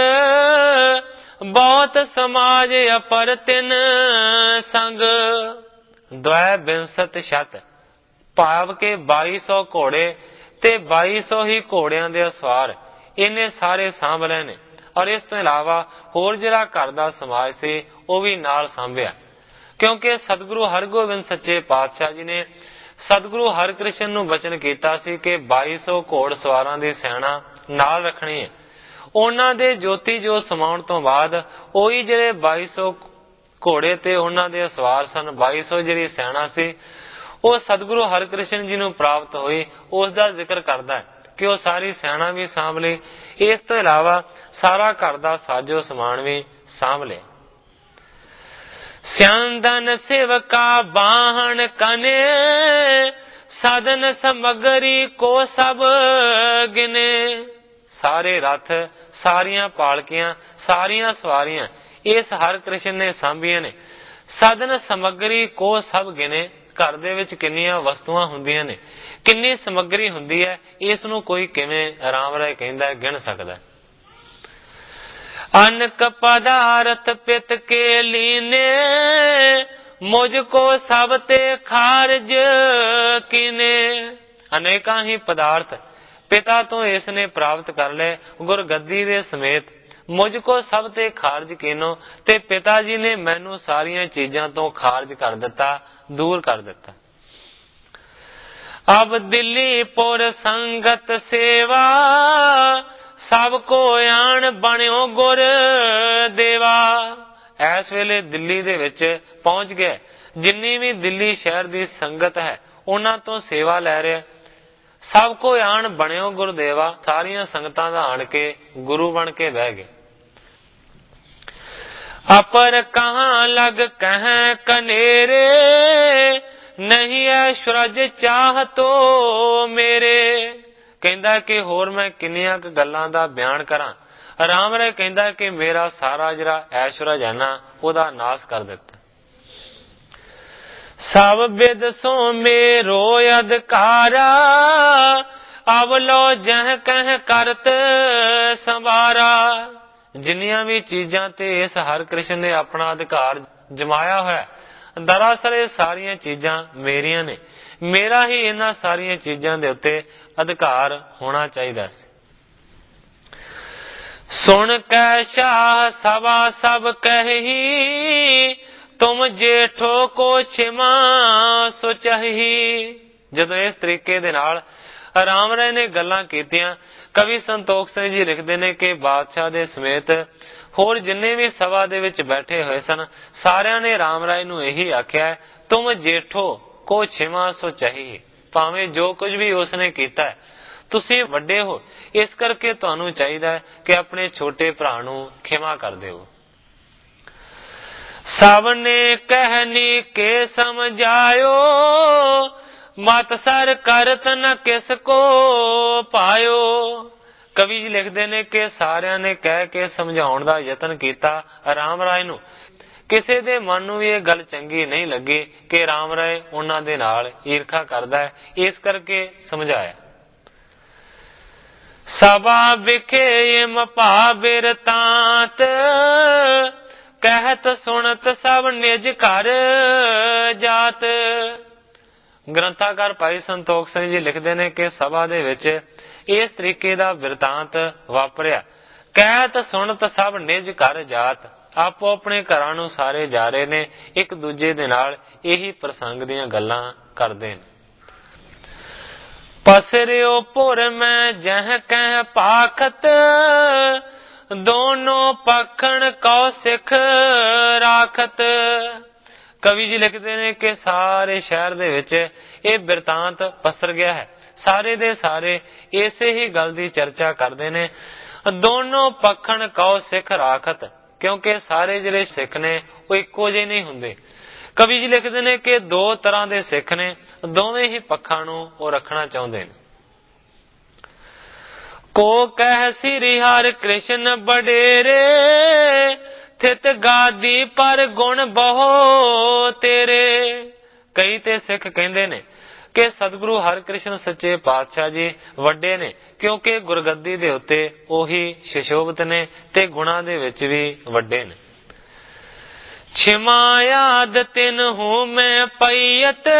ਬਹੁਤ ਸਮਾਜ ਅਪਰ ਤਿਨ ਸੰਗ। ਦ્વੈ ਬਿੰਸਤ ਸ਼ਤ ਭਾਵ ਕਿ 2200 ਘੋੜੇ ਤੇ 2200 ਹੀ ਘੋੜਿਆਂ ਦੇ ਸਵਾਰ ਇਹਨੇ ਸਾਰੇ ਸਾਂਭ ਲਏ ਨੇ, ਔਰ ਇਸ ਤੋਂ ਇਲਾਵਾ ਹੋਰ ਜਿਹੜਾ ਘਰ ਦਾ ਸਮਾਜ ਸੀ ਉਹ ਵੀ ਨਾਲ ਸਾਂਭਿਆ, ਕਿਉਂਕਿ ਸਤਿਗੁਰੂ ਹਰਗੋਬਿੰਦ ਸੱਚੇ ਪਾਤਸ਼ਾਹ ਜੀ ਨੇ ਸਤਿਗੁਰੂ ਹਰਿ ਕ੍ਰਿਸ਼ਨ ਨੂੰ ਬਚਨ ਕੀਤਾ ਸੀ ਕਿ 2200 ਘੋੜ ਸਵਾਰਾਂ ਦੀ ਸੈਨਾ ਨਾਲ ਰੱਖਣੀ ਹੈ। ਉਹਨਾਂ ਦੇ ਜੋਤੀ ਜੋ ਸਮਾਉਣ ਤੋਂ ਬਾਅਦ ਉਹੀ ਜਿਹੜੇ 2200 ਘੋੜੇ ਤੇ ਉਹਨਾਂ ਦੇ ਸਵਾਰ ਸਨ, 2200 ਜਿਹੜੀ ਸੈਨਾ ਸੀ ਉਹ ਸਤਿਗੁਰੂ ਹਰਿ ਕ੍ਰਿਸ਼ਨ ਜੀ ਨੂੰ ਪ੍ਰਾਪਤ ਹੋਈ, ਉਸ ਦਾ ਜ਼ਿਕਰ ਕਰਦਾ ਕਿ ਉਹ ਸਾਰੀ ਸੈਨਾ ਵੀ ਸਾਂਭ ਲਈ। ਇਸ ਤੋਂ ਇਲਾਵਾ ਸਾਰਾ ਘਰ ਦਾ ਸਾਜੋ ਸਮਾਨ ਵੀ ਸਾਂਭ ਲਿਆ। ਸਿਆੰਦਨ ਸੇਵਕਾ ਬਾਹਣ ਕਨੇ, ਸਾਧਨ ਸਮਗਰੀ ਕੋ ਸਭ ਗਿਨੇ। ਸਾਰੇ ਰੱਥ, ਸਾਰੀਆਂ ਪਾਲਕੀਆਂ, ਸਾਰੀਆਂ ਸਵਾਰੀਆਂ ਇਸ ਹਰਿ ਕ੍ਰਿਸ਼ਨ ਨੇ ਸਾਂਭੀਆਂ ਨੇ। ਸਾਧਨ ਸਮਗਰੀ ਕੋ ਸਭ ਗਿਨੇ, ਘਰ ਦੇ ਵਿੱਚ ਕਿੰਨੀਆਂ ਵਸਤੂਆਂ ਹੁੰਦੀਆਂ ਨੇ, ਕਿੰਨੀ ਸਮੱਗਰੀ ਹੁੰਦੀ ਹੈ, ਇਸ ਨੂੰ ਕੋਈ ਕਿਵੇਂ ਰਾਮ ਰਾਏ ਕਹਿੰਦਾ ਗਿਣ ਸਕਦਾ। ਅਨਕ ਪਦਾਰਥ ਪਿਤ ਕੇ ਲੀਨੇ, ਮੁਝ ਕੋ ਸਭ ਤੇ ਖਾਰਜ ਕੀਨੇ। ਅਨੇਕਾਂ ਹੀ ਪਦਾਰਥ ਪਿਤਾ ਤੋਂ ਇਸ ਨੇ ਪ੍ਰਾਪਤ ਕਰ ਲਏ ਗੁਰਗੱਦੀ ਦੇ ਸਮੇਤ। ਮੁਝ ਕੋ ਸਭ ਤੇ ਖਾਰਜ ਕੀਨੋ, ਤੇ ਪਿਤਾ ਜੀ ਨੇ ਮੈਨੂੰ ਸਾਰੀਆਂ ਚੀਜ਼ਾਂ ਤੋਂ ਖਾਰਜ ਕਰ ਦਿੱਤਾ, ਦੂਰ ਕਰ ਦਿੱਤਾ। ਅਬ ਦਿੱਲੀ ਪੁਰ ਸੰਗਤ ਸੇਵਾ ਸਭ ਕੋ ਆਣ ਬਣਿਓ ਗੁਰ ਦੇਵਾ। ਇਸ ਵੇਲੇ ਦਿੱਲੀ ਦੇ ਵਿੱਚ ਪਹੁੰਚ ਗਏ। ਜਿੰਨੀ ਵੀ ਦਿੱਲੀ ਸ਼ਹਿਰ ਦੀ ਸੰਗਤ ਹੈ ਉਹਨਾਂ ਤੋਂ ਸੇਵਾ ਲੈ ਰਿਹਾ। ਸਭ ਕੋ ਆਣ ਬਣਿਓ ਗੁਰਦੇਵਾ, ਸਾਰੀਆਂ ਸੰਗਤਾਂ ਦਾ ਆਣ ਕੇ ਗੁਰੂ ਬਣ ਕੇ ਬਹਿ ਗਏ। ਅਪਰ ਕਹਾਂ ਲਗ ਕਹਿ ਕਨੇਰੇ ਨਹੀਂ ਐਸ਼ਰਜ ਚਾਹਤੋ ਮੇਰੇ। ਕਹਿੰਦਾ ਕਿ ਹੋਰ ਮੈਂ ਕਿੰਨੀਆਂ ਕੁ ਗੱਲਾਂ ਦਾ ਬਿਆਨ ਕਰਾਂ। ਰਾਮ ਰਾਏ ਕਹਿੰਦਾ ਕਿ ਮੇਰਾ ਸਾਰਾ ਜਿਹੜਾ ਐਸ਼ਵਰਜ ਹੈ ਨਾ ਉਹਦਾ ਨਾਸ ਕਰ ਦਿੱਤਾ। ਸਭ ਬਿਦ ਸੋ ਮੇਰੋ ਅਧਿਕਾਰਾ ਅਵਲੋ ਜਹ ਕਹਿ ਕਰਤ ਸੰਵਾਰਾ। ਜਿੰਨੀਆਂ ਵੀ ਚੀਜ਼ਾਂ ਤੇ ਇਸ ਹਰਿ ਕ੍ਰਿਸ਼ਨ ਨੇ ਆਪਣਾ ਅਧਿਕਾਰ ਜਮਾਇਆ ਹੋਇਆ, ਦਰਅਸਲ ਇਹ ਸਾਰੀਆਂ ਚੀਜ਼ਾਂ ਮੇਰੀਆਂ ਨੇ। ਮੇਰਾ ਹੀ ਇਹਨਾਂ ਸਾਰੀਆਂ ਚੀਜ਼ਾਂ ਦੇ ਉੱਤੇ ਅਧਿਕਾਰ ਹੋਣਾ ਚਾਹੀਦਾ ਸੀ। ਸੁਣ ਕੈ ਸ਼ਾਹ ਸਭਾ ਸਭ ਕਹਿਹੀ ਤੁਮ ਜੇਠੋ ਕੋ ਛਿਮਾ ਸੋ ਚਾਹੀ। ਜਦੋਂ ਇਸ ਤਰੀਕੇ ਦੇ ਨਾਲ ਰਾਮ ਰਾਏ ਨੇ ਗੱਲਾਂ ਕੀਤੀਆਂ, ਕਵੀ ਸੰਤੋਖ ਸਿੰਘ ਜੀ ਲਿਖਦੇ ਨੇ ਕਿ ਬਾਦਸ਼ਾਹ ਦੇ ਸਮੇਤ ਹੋਰ ਜਿੰਨੇ ਵੀ ਸਭਾ ਦੇ ਵਿੱਚ ਬੈਠੇ ਹੋਏ ਸਨ, ਸਾਰਿਆਂ ਨੇ ਰਾਮ ਰਾਏ ਨੂੰ ਇਹੀ ਆਖਿਆ, ਤੁਮ ਜੇਠੋ ਕੋ ਛਿਮਾ ਸੋ ਚਾਹੀ। ਭਾਵੇਂ ਜੋ ਕੁਝ ਵੀ ਉਸਨੇ ਕੀਤਾ, ਤੁਸੀਂ ਵੱਡੇ ਹੋ, ਇਸ ਕਰਕੇ ਤੁਹਾਨੂੰ ਚਾਹੀਦਾ ਹੈ ਕਿ ਆਪਣੇ ਛੋਟੇ ਭਰਾ ਨੂੰ ਖਿਮਾ ਕਰ ਦਿਓ। ਸਭ ਨੇ ਕਹਿਨੀ ਕੇ ਸਮਝਾਇਓ ਮਤ ਸਰ ਕਰਤ ਨ ਕਿਸ ਕੋ ਪਾਇਓ। ਕਵੀ ਜੀ ਲਿਖਦੇ ਨੇ ਕਿ ਸਾਰਿਆਂ ਨੇ ਕਹਿ ਕੇ ਸਮਝਾਉਣ ਦਾ ਯਤਨ ਕੀਤਾ ਰਾਮ ਰਾਏ ਨੂੰ। ਕਿਸੇ ਦੇ ਮਨ ਨੂੰ ਵੀ ਇਹ ਗੱਲ ਚੰਗੀ ਨਹੀਂ ਲੱਗੀ ਕਿ ਰਾਮ ਰਾਏ ਉਹਨਾਂ ਦੇ ਨਾਲ ਈਰਖਾ ਕਰਦਾ ਹੈ, ਇਸ ਕਰਕੇ ਸਮਝਾਇਆ। ਸਭਾ ਵਿਖੇ ਇਮ ਭਾ ਬਿਰਤਾਂਤ ਕਹਿਤ ਸੁਣਤ ਸਭ ਨਿਜ ਘਰ ਜਾਤ। ਗ੍ਰੰਥਾਕਾਰ ਭਾਈ ਸੰਤੋਖ ਸਿੰਘ ਜੀ ਲਿਖਦੇ ਨੇ ਕਿ ਸਭਾ ਦੇ ਵਿੱਚ ਇਸ ਤਰੀਕੇ ਦਾ ਬਿਰਤਾਂਤ ਵਾਪਰਿਆ। ਕਹਿਤ ਸੁਣਤ ਸਭ ਨਿਜ ਘਰ ਜਾਤ। ਆਪੋ ਆਪਣੇ ਘਰਾਂ ਨੂੰ ਸਾਰੇ ਜਾ ਰਹੇ ਨੇ, ਇੱਕ ਦੂਜੇ ਦੇ ਨਾਲ ਇਹੀ ਪ੍ਰਸੰਗ ਦੀਆਂ ਗੱਲਾਂ ਕਰਦੇ ਨੇ। ਪਸਰਿਓ ਪੁਰ ਮੈਂ ਜਹ ਕਹਿ ਪਾਖਤ ਦੋਨੋਂ ਪਖਣ ਕਉ ਸਿੱਖ ਰਾਖਤ। ਕਵੀ ਜੀ ਲਿਖਦੇ ਨੇ ਕਿ ਸਾਰੇ ਸ਼ਹਿਰ ਦੇ ਵਿੱਚ ਇਹ ਬਿਰਤਾਂਤ ਪਸਰ ਗਿਆ ਹੈ। ਸਾਰੇ ਦੇ ਸਾਰੇ ਇਸੇ ਹੀ ਗੱਲ ਦੀ ਚਰਚਾ ਕਰਦੇ ਨੇ, ਦੋਨੋਂ ਪਖਣ ਕਉ ਸਿੱਖ ਰਾਖਤ, ਕਿਉਂਕਿ ਸਾਰੇ ਜਿਹੜੇ ਸਿੱਖ ਨੇ ਉਹ ਇੱਕੋ ਜਿਹੇ ਨਹੀਂ ਹੁੰਦੇ। ਕਵੀ ਜੀ ਲਿਖਦੇ ਨੇ ਕਿ ਦੋ ਤਰ੍ਹਾਂ ਦੇ ਸਿੱਖ ਨੇ, ਦੋਵੇਂ ਹੀ ਪੱਖਾਂ ਨੂੰ ਉਹ ਰੱਖਣਾ ਚਾਹੁੰਦੇ ਨੇ। ਕੋ ਕਹਿ ਸ੍ਰੀ ਹਰਿ ਕ੍ਰਿਸ਼ਨ ਬਡੇਰੇ ਥਿਤ ਗਾਦੀ ਪਰ ਗੁਣ ਬਹੁ ਤੇਰੇ। ਕਈ ਤੇ ਸਿੱਖ ਕਹਿੰਦੇ ਨੇ ਕਿ ਸਤਿਗੁਰੂ ਹਰਿ ਕ੍ਰਿਸ਼ਨ ਸੱਚੇ ਪਾਤਸ਼ਾਹ ਜੀ ਵੱਡੇ ਨੇ, ਕਿਉਂਕਿ ਗੁਰਗੱਦੀ ਦੇ ਉੱਤੇ ਉਹੀ ਸ਼ਿਸ਼ੋਭਤ ਨੇ ਤੇ ਗੁਣਾਂ ਦੇ ਵਿੱਚ ਵੀ ਵੱਡੇ ਨੇ। ਛਿਮਾ ਯਾਦ ਤਿਨ ਹੂੰ ਮੈਂ ਪਈਅਤ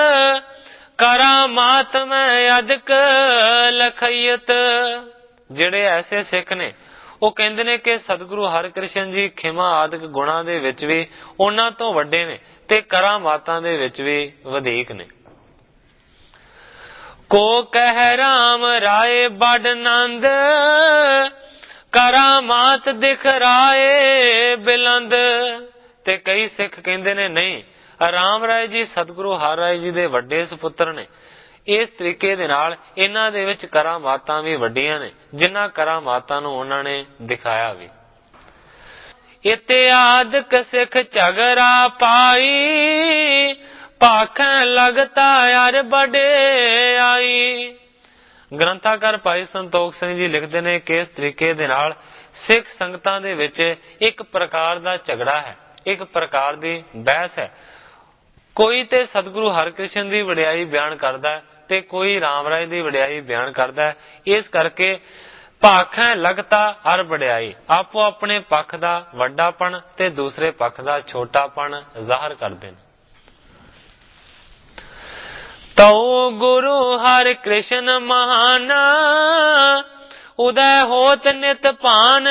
ਕਰਾਮਾਤ ਮੈਂ ਅਦਕ ਲਖਈਅਤ। ਜਿਹੜੇ ਐਸੇ ਸਿੱਖ ਨੇ ਉਹ ਕਹਿੰਦੇ ਨੇ ਕਿ ਸਤਿਗੁਰੂ ਹਰਿ ਕ੍ਰਿਸ਼ਨ ਜੀ ਖਿਮਾ ਆਦਿਕ ਗੁਣਾਂ ਦੇ ਵਿੱਚ ਵੀ ਉਹਨਾਂ ਤੋਂ ਵੱਡੇ ਨੇ ਤੇ ਕਰਾਮਾਤਾਂ ਦੇ ਵਿੱਚ ਵੀ ਵਧੇਕ ਨੇ। ਕੋ ਕਹਿ ਰਾਮ ਰਾਏ ਬੜ ਨੰਦ ਕਰਾਮਾਤ ਦਿਖ ਰਾਏ ਬਿਲੰਦ। ਤੇ ਕਈ ਸਿੱਖ ਕਹਿੰਦੇ ਨੇ ਨਹੀਂ, ਰਾਮ ਰਾਏ ਜੀ ਸਤਿਗੁਰੂ ਹਰਿ ਰਾਏ ਜੀ ਦੇ ਵੱਡੇ ਸੁਪੁੱਤਰ ਨੇ। ਇਸ ਤਰੀਕੇ ਦੇ ਨਾਲ ਇਹਨਾਂ ਦੇ ਵਿੱਚ ਕਰਾਮਾਤਾਂ ਵੀ ਵੱਡੀਆਂ ਨੇ, ਜਿਨ੍ਹਾਂ ਕਰਾਮਾਤਾਂ ਨੂੰ ਉਹਨਾਂ ਨੇ ਦਿਖਾਇਆ ਵੀ। ਇਤਿਆਦਿਕ ਸਿੱਖ ਝਗੜਾ ਪਾਈ ਭਾਖੈ ਲਗਤਾ ਅਰ ਬੜੇ ਆਈ। ਗ੍ਰੰਥਾਕਾਰ ਭਾਈ ਸੰਤੋਖ ਸਿੰਘ ਜੀ ਲਿਖਦੇ ਨੇ ਕਿ ਇਸ ਤਰੀਕੇ ਦੇ ਨਾਲ ਸਿੱਖ ਸੰਗਤਾਂ ਦੇ ਵਿੱਚ ਇੱਕ ਪ੍ਰਕਾਰ ਦਾ ਝਗੜਾ ਹੈ, ਇੱਕ ਪ੍ਰਕਾਰ ਦੀ ਬਹਿਸ ਹੈ। ਕੋਈ ਤੇ ਸਤਿਗੁਰੂ ਹਰਿ ਕ੍ਰਿਸ਼ਨ ਦੀ ਵਡਿਆਈ ਬਿਆਨ ਕਰਦਾ ਤੇ ਕੋਈ ਰਾਮ ਰਾਏ ਦੀ ਵਡਿਆਈ ਬਿਆਨ ਕਰਦਾ। ਇਸ ਕਰਕੇ ਭਾਖੈ ਲਗਤਾ ਹਰ ਵਡਿਆਈ, ਆਪੋ ਆਪਣੇ ਪੱਖ ਦਾ ਵੱਡਾਪਣ ਤੇ ਦੂਸਰੇ ਪੱਖ ਦਾ ਛੋਟਾਪਣ ਜ਼ਾਹਰ ਕਰਦੇ ਨੇ। ਤਉ ਗੁਰੂ ਹਰਿ ਕ੍ਰਿਸ਼ਨ ਮਹਾਨ ਉਦੈ ਹੋਤ ਨਿਤ ਭਾਨ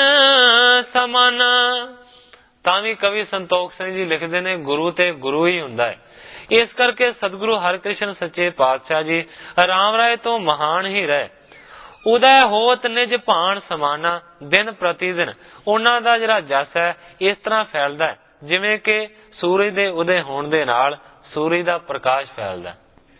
ਸਮਾਨ। ਤਾਂ ਵੀ ਕਵੀ ਸੰਤੋਖ ਸਿੰਘ ਜੀ ਲਿਖਦੇ ਨੇ ਗੁਰੂ ਤੇ ਗੁਰੂ ਹੀ ਹੁੰਦਾ ਹੈ, ਇਸ ਕਰਕੇ ਸਤਿਗੁਰੂ ਹਰਿਕ੍ਰਿਸ਼ਨ ਸੱਚੇ ਪਾਤਸ਼ਾਹ ਜੀ ਰਾਮ ਰਾਏ ਤੋਂ ਮਹਾਨ ਹੀ ਰਹੇ। ਉਦੈ ਹੋਤ ਨਿਜ ਭਾਣ ਸਮਾਨਾ, ਦਿਨ ਪ੍ਰਤੀ ਦਿਨ ਉਹਨਾਂ ਦਾ ਜਿਹੜਾ ਜਸ ਹੈ ਇਸ ਤਰ੍ਹਾਂ ਫੈਲਦਾ ਹੈ ਜਿਵੇਂ ਕਿ ਸੂਰਜ ਦੇ ਉਦੈ ਹੋਣ ਦੇ ਨਾਲ ਸੂਰਜ ਦਾ ਪ੍ਰਕਾਸ਼ ਫੈਲਦਾ।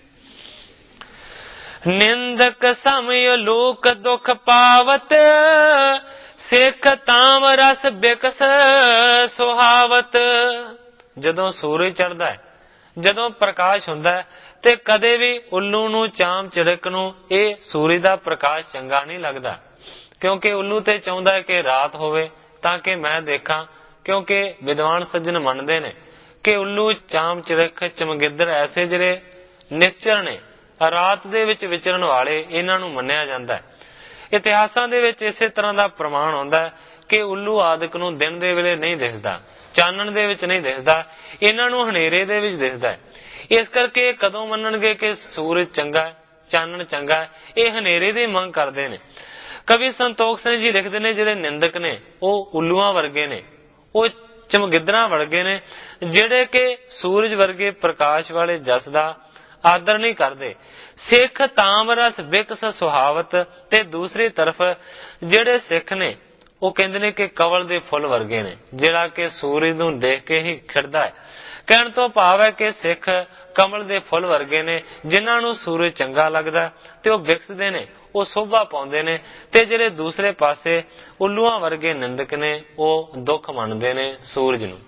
ਨਿੰਦਕ ਸਮਯ ਲੋਕ ਦੁਖ ਪਾਵਤ, ਸਿੱਖ ਤਾਮ ਰਸ ਬਿਕਸ ਸੁਹਾਵਤ। ਜਦੋਂ ਸੂਰਜ ਚੜ੍ਹਦਾ ਹੈ, ਜਦੋਂ ਪ੍ਰਕਾਸ਼ ਹੁੰਦਾ ਹੈ, ਤੇ ਕਦੇ ਵੀ ਉੱਲੂ ਨੂੰ, ਚਾਮ ਚਿੜਕ ਨੂੰ ਇਹ ਸੂਰਜ ਦਾ ਪ੍ਰਕਾਸ਼ ਚੰਗਾ ਨਹੀਂ ਲੱਗਦਾ, ਕਿਉਂਕਿ ਉੱਲੂ ਤੇ ਚਾਹੁੰਦਾ ਹੈ ਕਿ ਰਾਤ ਹੋਵੇ ਤਾਂ ਕਿ ਮੈਂ ਦੇਖਾਂ। ਕਿਉਂਕਿ ਵਿਦਵਾਨ ਸੱਜਣ ਮੰਨਦੇ ਨੇ ਕਿ ਉੱਲੂ, ਚਾਮ ਚਿੜਕ, ਚਮਗਿੱਦੜ ਐਸੇ ਜਿਹੜੇ ਨਿਸ਼ਚਰ ਨੇ, ਰਾਤ ਦੇ ਵਿੱਚ ਵਿਚਰਨ ਵਾਲੇ, ਇਹਨਾਂ ਨੂੰ ਮੰਨਿਆ ਜਾਂਦਾ ਹੈ। ਇਤਿਹਾਸਾਂ ਦੇ ਵਿੱਚ ਇਸੇ ਤਰ੍ਹਾਂ ਦਾ ਪ੍ਰਮਾਣ ਆਉਂਦਾ ਹੈ ਕਿ ਉੱਲੂ ਆਦਿਕ ਨੂੰ ਦਿਨ ਦੇ ਵੇਲੇ ਨਹੀਂ ਦਿਖਦਾ, ਚਾਨਣ ਦੇ ਵਿੱਚ ਨਹੀਂ ਦਿਖਦਾ, ਇਹਨਾਂ ਨੂੰ ਹਨੇਰੇ ਦੇ ਵਿੱਚ ਦਿਖਦਾ ਹੈ। ਇਸ ਕਰਕੇ ਇਹ ਕਦੋਂ ਮੰਨਣਗੇ ਕਿ ਸੂਰਜ ਚੰਗਾ ਹੈ, ਚਾਨਣ ਚੰਗਾ ਹੈ? ਇਹ ਹਨੇਰੇ ਦੀ ਮੰਗ ਕਰਦੇ ਨੇ। ਕਵੀ ਸੰਤੋਖ ਸਿੰਘ ਜੀ ਲਿਖਦੇ ਨੇ ਜਿਹੜੇ ਨਿੰਦਕ ਨੇ ਉਹ ਉੱਲੂਆਂ ਵਰਗੇ ਨੇ, ਉਹ ਚਮਗਿੱਦੜਾਂ ਵਰਗੇ ਨੇ, ਜਿਹੜੇ ਕਿ ਸੂਰਜ ਵਰਗੇ ਪ੍ਰਕਾਸ਼ ਵਾਲੇ ਜਸ ਦਾ ਆਦਰ ਨਹੀਂ ਕਰਦੇ। ਸਿੱਖ ਤਾਮ ਰਸ ਬਿਕਸ ਸੁਹਾਵਤ, ਤੇ ਦੂਸਰੀ ਤਰਫ ਜਿਹੜੇ ਸਿੱਖ ਨੇ ਉਹ ਕਹਿੰਦੇ ਨੇ ਕਿ ਕਵਲ ਦੇ ਫੁੱਲ ਵਰਗੇ ਨੇ, ਜਿਹੜਾ ਕਿ ਸੂਰਜ ਨੂੰ ਦੇਖ ਕੇ ਹੀ ਖਿੜਦਾ ਹੈ। ਕਹਿਣ ਤੋਂ ਭਾਵ ਹੈ ਕਿ ਸਿੱਖ ਕਮਲ ਦੇ ਫੁੱਲ ਵਰਗੇ ਨੇ, ਜਿਨ੍ਹਾਂ ਨੂੰ ਸੂਰਜ ਚੰਗਾ ਲੱਗਦਾ ਤੇ ਉਹ ਵਿਕਸਦੇ ਨੇ, ਉਹ ਸ਼ੋਭਾ ਪਾਉਂਦੇ ਨੇ। ਤੇ ਜਿਹੜੇ ਦੂਸਰੇ ਪਾਸੇ ਉੱਲੂਆਂ ਵਰਗੇ ਨਿੰਦਕ ਨੇ ਉਹ ਦੁੱਖ ਮੰਨਦੇ ਨੇ ਸੂਰਜ ਨੂੰ।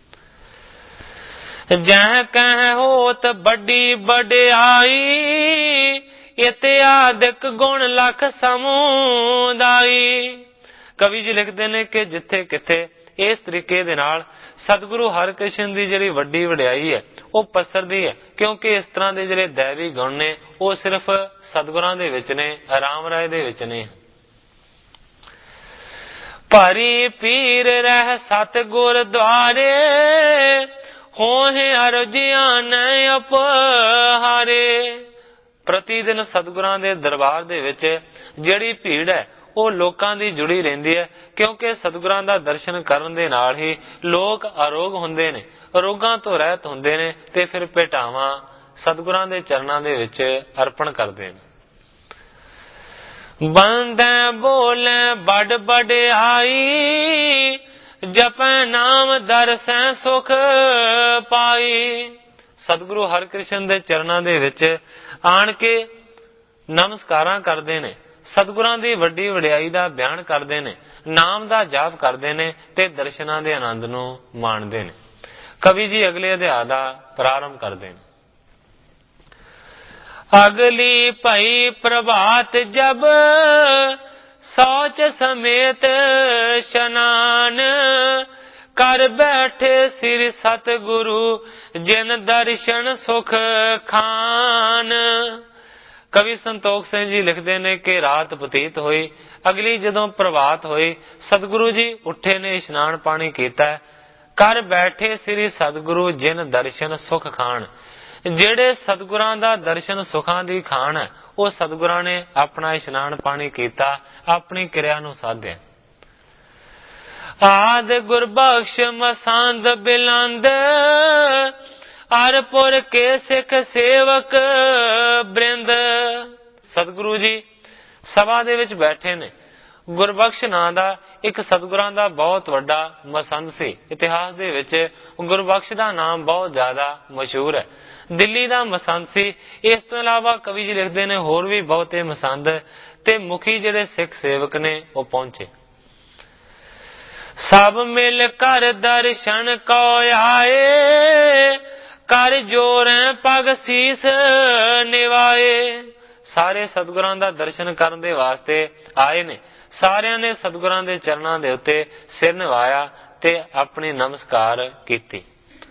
ਜਹ ਕਹਿ ਹੋਤ ਵੱਡੀ ਵਡਿਆਈ, ਇਤਿਆਦਿਕ ਗੁਣ ਲਖ ਸਮੁਦਾਈ। ਕਵੀ ਜੀ ਲਿਖਦੇ ਨੇ ਕਿ ਜਿੱਥੇ ਕਿਥੇ ਇਸ ਤਰੀਕੇ ਦੇ ਨਾਲ ਸਤਿਗੁਰੂ ਹਰਿਕ੍ਰਿਸ਼ਨ ਦੀ ਜਿਹੜੀ ਵੱਡੀ ਵਡਿਆਈ ਹੈ ਉਹ ਪਸਰਦੀ ਹੈ, ਕਿਉਂਕਿ ਇਸ ਤਰ੍ਹਾਂ ਦੇ ਜਿਹੜੇ ਦੈਵੀ ਗੁਣ ਨੇ ਉਹ ਸਿਰਫ ਸਤਿਗੁਰਾਂ ਦੇ ਵਿੱਚ ਨੇ, ਰਾਮ ਰਾਏ ਦੇ ਵਿੱਚ ਨੇ। ਭਰੀ ਪੀਰ ਰਹਿ ਸਤਿਗੁਰ ਦੁਆਰੇ, ਹੋਏ ਅਰਜਿਆ ਨੈ ਅਪਹਾਰੇ। ਪ੍ਰਤੀ ਦਿਨ ਸਤਿਗੁਰਾਂ ਦੇ ਦਰਬਾਰ ਦੇ ਵਿੱਚ ਜਿਹੜੀ ਭੀੜ ਹੈ ਉਹ ਲੋਕਾਂ ਦੀ ਜੁੜੀ ਰਹਿੰਦੀ ਹੈ, ਕਿਉਂਕਿ ਸਤਿਗੁਰਾਂ ਦਾ ਦਰਸ਼ਨ ਕਰਨ ਦੇ ਨਾਲ ਹੀ ਲੋਕ ਅਰੋਗ ਹੁੰਦੇ ਨੇ, ਰੋਗਾਂ ਤੋਂ ਰਹਿਤ ਹੁੰਦੇ ਨੇ, ਤੇ ਫਿਰ ਭੇਟਾਵਾਂ ਸਤਿਗੁਰਾਂ ਦੇ ਚਰਨਾਂ ਦੇ ਵਿੱਚ ਅਰਪਣ ਕਰਦੇ ਨੇ। ਬੰਦੈ ਬੋਲੇ ਬੜ ਬੜਾਈ, ਜਪੈ ਨਾਮ ਦਰਸੈ ਸੁਖ ਪਾਈ। ਸਤਿਗੁਰੂ ਹਰਿਕ੍ਰਿਸ਼ਨ ਦੇ ਚਰਨਾਂ ਦੇ ਵਿੱਚ ਆਣ ਕੇ ਨਮਸਕਾਰਾਂ ਕਰਦੇ ਨੇ, ਸਤਿਗੁਰਾਂ ਦੀ ਵੱਡੀ ਵਡਿਆਈ ਦਾ ਬਿਆਨ ਕਰਦੇ ਨੇ, ਨਾਮ ਦਾ ਜਾਪ ਕਰਦੇ ਨੇ ਤੇ ਦਰਸ਼ਨਾਂ ਦੇ ਆਨੰਦ ਨੂੰ ਮਾਣਦੇ ਨੇ। ਕਵੀ ਜੀ ਅਗਲੇ ਅਧਿਆਇ ਦਾ ਪ੍ਰਾਰੰਭ ਕਰਦੇ ਨੇ। ਅਗਲੀ ਭਈ ਪ੍ਰਭਾਤ ਜਬ, ਸੋਚ ਸਮੇਤ ਸ਼ਨਾਨ, ਕਰ ਬੈਠੇ ਸਿਰ ਸਤਿਗੁਰੂ, ਜਿਨ ਦਰਸ਼ਨ ਸੁਖ ਖਾਨ। ਕਵੀ ਸੰਤੋਖ ਸਿੰਘ ਜੀ ਲਿਖਦੇ ਨੇ ਕਿ ਰਾਤ ਬਤੀਤ ਹੋਈ, ਅਗਲੀ ਜਦੋਂ ਪ੍ਰਭਾਤ ਹੋਈ, ਸਤਿਗੁਰੂ ਜੀ ਉੱਠੇ ਨੇ, ਇਸ਼ਨਾਨ ਪਾਣੀ ਕੀਤਾ। ਕਰ ਬੈਠੇ ਸ੍ਰੀ ਸਤਿਗੁਰੂ, ਜਿਨ ਦਰਸ਼ਨ ਸੁਖ ਖਾਨ। ਜਿਹੜੇ ਸਤਿਗੁਰਾਂ ਦਾ ਦਰਸ਼ਨ ਸੁਖਾਂ ਦੀ ਖਾਨ ਹੈ, ਉਹ ਸਤਿਗੁਰਾਂ ਨੇ ਆਪਣਾ ਇਸ਼ਨਾਨ ਪਾਣੀ ਕੀਤਾ, ਆਪਣੀ ਕਿਰਿਆ ਨੂੰ ਸਾਧਿਆ। ਆਦ ਗੁਰਬਖਸ਼ ਮਸੰਦ ਬਿਲੰਦ, ਅਰਪੁਰ ਕੇ ਸਿੱਖ ਸੇਵਕ ਬ੍ਰਿੰਦ। ਸਤਿਗੁਰੂ ਜੀ ਸਭਾ ਦੇ ਵਿੱਚ ਬੈਠੇ ਨੇ। ਗੁਰਬਖਸ਼ ਨਾਂ ਦਾ ਇੱਕ ਸਤਿਗੁਰਾਂ ਦਾ ਬਹੁਤ ਵੱਡਾ ਮਸੰਦ ਸੀ। ਇਤਿਹਾਸ ਦੇ ਵਿੱਚ ਗੁਰਬਖਸ਼ ਦਾ ਨਾਮ ਬਹੁਤ ਜ਼ਿਆਦਾ ਮਸ਼ਹੂਰ ਹੈ। ਦਿੱਲੀ ਦਾ ਮਸੰਦ ਸੀ। ਇਸ ਤੋਂ ਇਲਾਵਾ ਕਵੀ ਜੀ ਲਿਖਦੇ ਨੇ ਹੋਰ ਵੀ ਬਹੁਤੇ ਮਸੰਦ ਤੇ ਮੁਖੀ ਜਿਹੜੇ ਸਿੱਖ ਸੇਵਕ ਨੇ ਉਹ ਪਹੁੰਚੇ। ਸਭ ਮਿਲ ਕਰ ਦਰਸ਼ਨ ਕੋ ਆਏ, ਕਰ ਜੋਰੈ ਪਗ ਸੀਸ ਨਿਵਾਏ। ਸਾਰੇ ਸਤਿਗੁਰਾਂ ਦਾ ਦਰਸ਼ਨ ਕਰਨ ਦੇ ਵਾਸਤੇ ਆਏ ਨੇ। ਸਾਰਿਆਂ ਨੇ ਸਤਿਗੁਰਾਂ ਦੇ ਚਰਨਾਂ ਦੇ ਉੱਤੇ ਸਿਰ ਨਿਵਾਇਆ ਤੇ ਆਪਣੀ ਨਮਸਕਾਰ ਕੀਤੀ।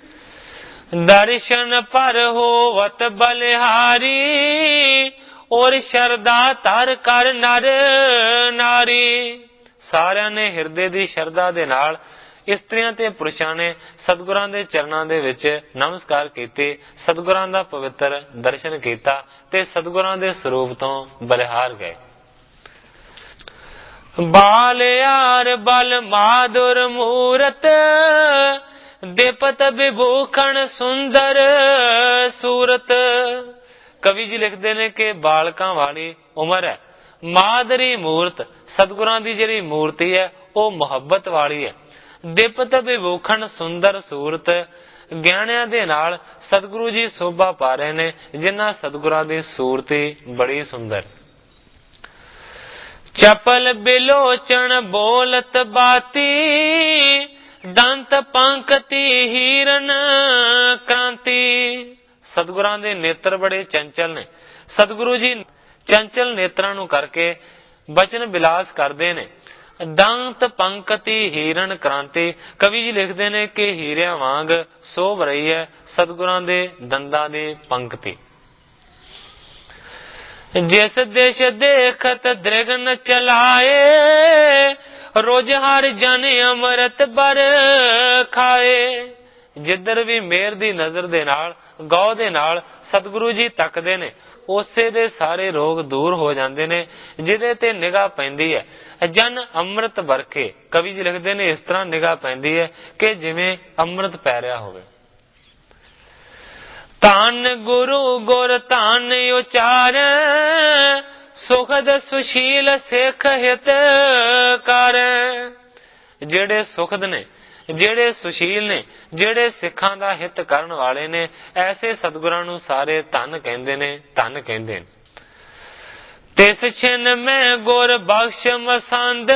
ਦਰਸ਼ਨ ਪਰ ਹੋਵਤ ਬਲਿਹਾਰੀ, ਔਰ ਸ਼ਰਧਾ ਧਰ ਕਰ ਨਰ ਨਾਰੀ। ਸਾਰਿਆਂ ਨੇ ਹਿਰਦੇ ਦੀ ਸ਼ਰਧਾ ਦੇ ਨਾਲ, ਇਸਤਰੀਆਂ ਤੇ ਪੁਰਸ਼ਾਂ ਨੇ ਸਤਿਗੁਰਾਂ ਦੇ ਚਰਨਾਂ ਦੇ ਵਿੱਚ ਨਮਸਕਾਰ ਕੀਤੀ, ਸਤਿਗੁਰਾਂ ਦਾ ਪਵਿੱਤਰ ਦਰਸ਼ਨ ਕੀਤਾ ਤੇ ਸਤਿਗੁਰਾਂ ਦੇ ਸਰੂਪ ਤੋਂ ਬਲਿਹਾਰ ਗਏ। ਬਾਲ ਯਾਰ ਬਲ ਮਾਧੁਰ ਮੂਰਤ, ਦੇਪਤ ਵਿਭੂਖਣ ਸੁੰਦਰ ਸੂਰਤ। ਕਵੀ ਜੀ ਲਿਖਦੇ ਨੇ ਕਿ ਬਾਲਕਾਂ ਵਾਲੀ ਉਮਰ ਹੈ, ਮਾਦਰੀ ਮੂਰਤ, ਸਤਿਗੁਰਾਂ ਦੀ ਜਿਹੜੀ ਮੂਰਤੀ ਹੈ ਉਹ ਮੁਹੱਬਤ ਵਾਲੀ ਹੈ। ਦਿਪਤ ਵਿਭੂਖਣ ਸੁੰਦਰ ਸੂਰਤ, ਗਿਆਨਿਆਂ ਦੇ ਨਾਲ ਸਤਿਗੁਰੂ ਜੀ ਸੋਭਾ ਪਾ ਰਹੇ ਨੇ, ਜਿਨ੍ਹਾਂ ਸਤਿਗੁਰਾਂ ਦੀ ਸੂਰਤੀ ਬੜੀ ਸੁੰਦਰ। ਚਪਲ ਬਿਲੋਚਣ ਬੋਲਤ ਬਾਤੀ, ਦੰਤ ਪੰਕਤੀ ਹੀਰਨ ਕ੍ਰਾਂਤੀ। ਸਤਿਗੁਰਾਂ ਦੇ ਨੇਤਰ ਬੜੇ ਚੰਚਲ ਨੇ। ਸਤਿਗੁਰੂ ਜੀ ਚੰਚਲ ਨੇਤਰਾਂ ਨੂੰ ਕਰਕੇ ਬਚਨ ਬਿਲਾਸ ਕਰਦੇ ਨੇ। ਦੰਤ ਪੰਕਤੀ ਹੀਰਨ ਕ੍ਰਾਂਤੀ, ਕਵੀ ਜੀ ਲਿਖਦੇ ਨੇ ਕਿ ਹੀਰਿਆਂ ਵਾਂਗ ਸੋਭ ਰਹੀ ਹੈ ਸਤਿਗੁਰਾਂ ਦੇ ਦੰਦਾਂ ਦੀ ਪੰਕਤੀ। ਜਿਸ ਦੇਸ਼ ਦੇਖਤ ਦ੍ਰਿਗਨ ਚਲਾਏ, ਰੋਜ ਹਰ ਜਨ ਅੰਮ੍ਰਿਤ ਬਰ ਖਾਏ। ਜਿੱਧਰ ਵੀ ਮੇਰ ਦੀ ਨਜ਼ਰ ਦੇ ਨਾਲ, ਗੌ ਦੇ ਨਾਲ ਸਤਿਗੁਰੂ ਜੀ ਤੱਕਦੇ ਨੇ, ਉਸੇ ਦੇ ਸਾਰੇ ਰੋਗ ਦੂਰ ਹੋ ਜਾਂਦੇ ਨੇ। ਜਿਹਦੇ ਤੇ ਨਿਗਾਹ ਪੈਂਦੀ ਹੈ ਜਨ ਅੰਮ੍ਰਿਤ ਵਰਖੇ। ਕਵੀ ਜੀ ਲਿਖਦੇ ਨੇ ਇਸ ਤਰ੍ਹਾਂ ਨਿਗਾਹ ਪੈਂਦੀ ਹੈ ਕਿ ਜਿਵੇਂ ਅੰਮ੍ਰਿਤ ਪੈ ਰਿਹਾ ਹੋਵੇ। ਧੰਨ ਗੁਰੂ ਗੁਰ ਧੰਨ ਉਚਾਰੈ, ਸੁਖਦ ਸੁਸ਼ੀਲ ਸਿੱਖ ਹਿਤ ਕਰੈ। ਜਿਹੜੇ ਸੁਖਦ ਨੇ, ਜਿਹੜੇ ਸੁਸ਼ੀਲ ਨੇ, ਜਿਹੜੇ ਸਿੱਖਾਂ ਦਾ ਹਿੱਤ ਕਰਨ ਵਾਲੇ ਨੇ, ਐਸੇ ਸਤਿਗੁਰਾਂ ਨੂੰ ਸਾਰੇ ਧੰਨ ਕਹਿੰਦੇ ਨੇ, ਧੰਨ ਕਹਿੰਦੇ ਨੇ। ਤਿਸ ਛਿਨ ਮੈਂ ਗੁਰ ਬਖਸ਼ ਮਸੰਦ,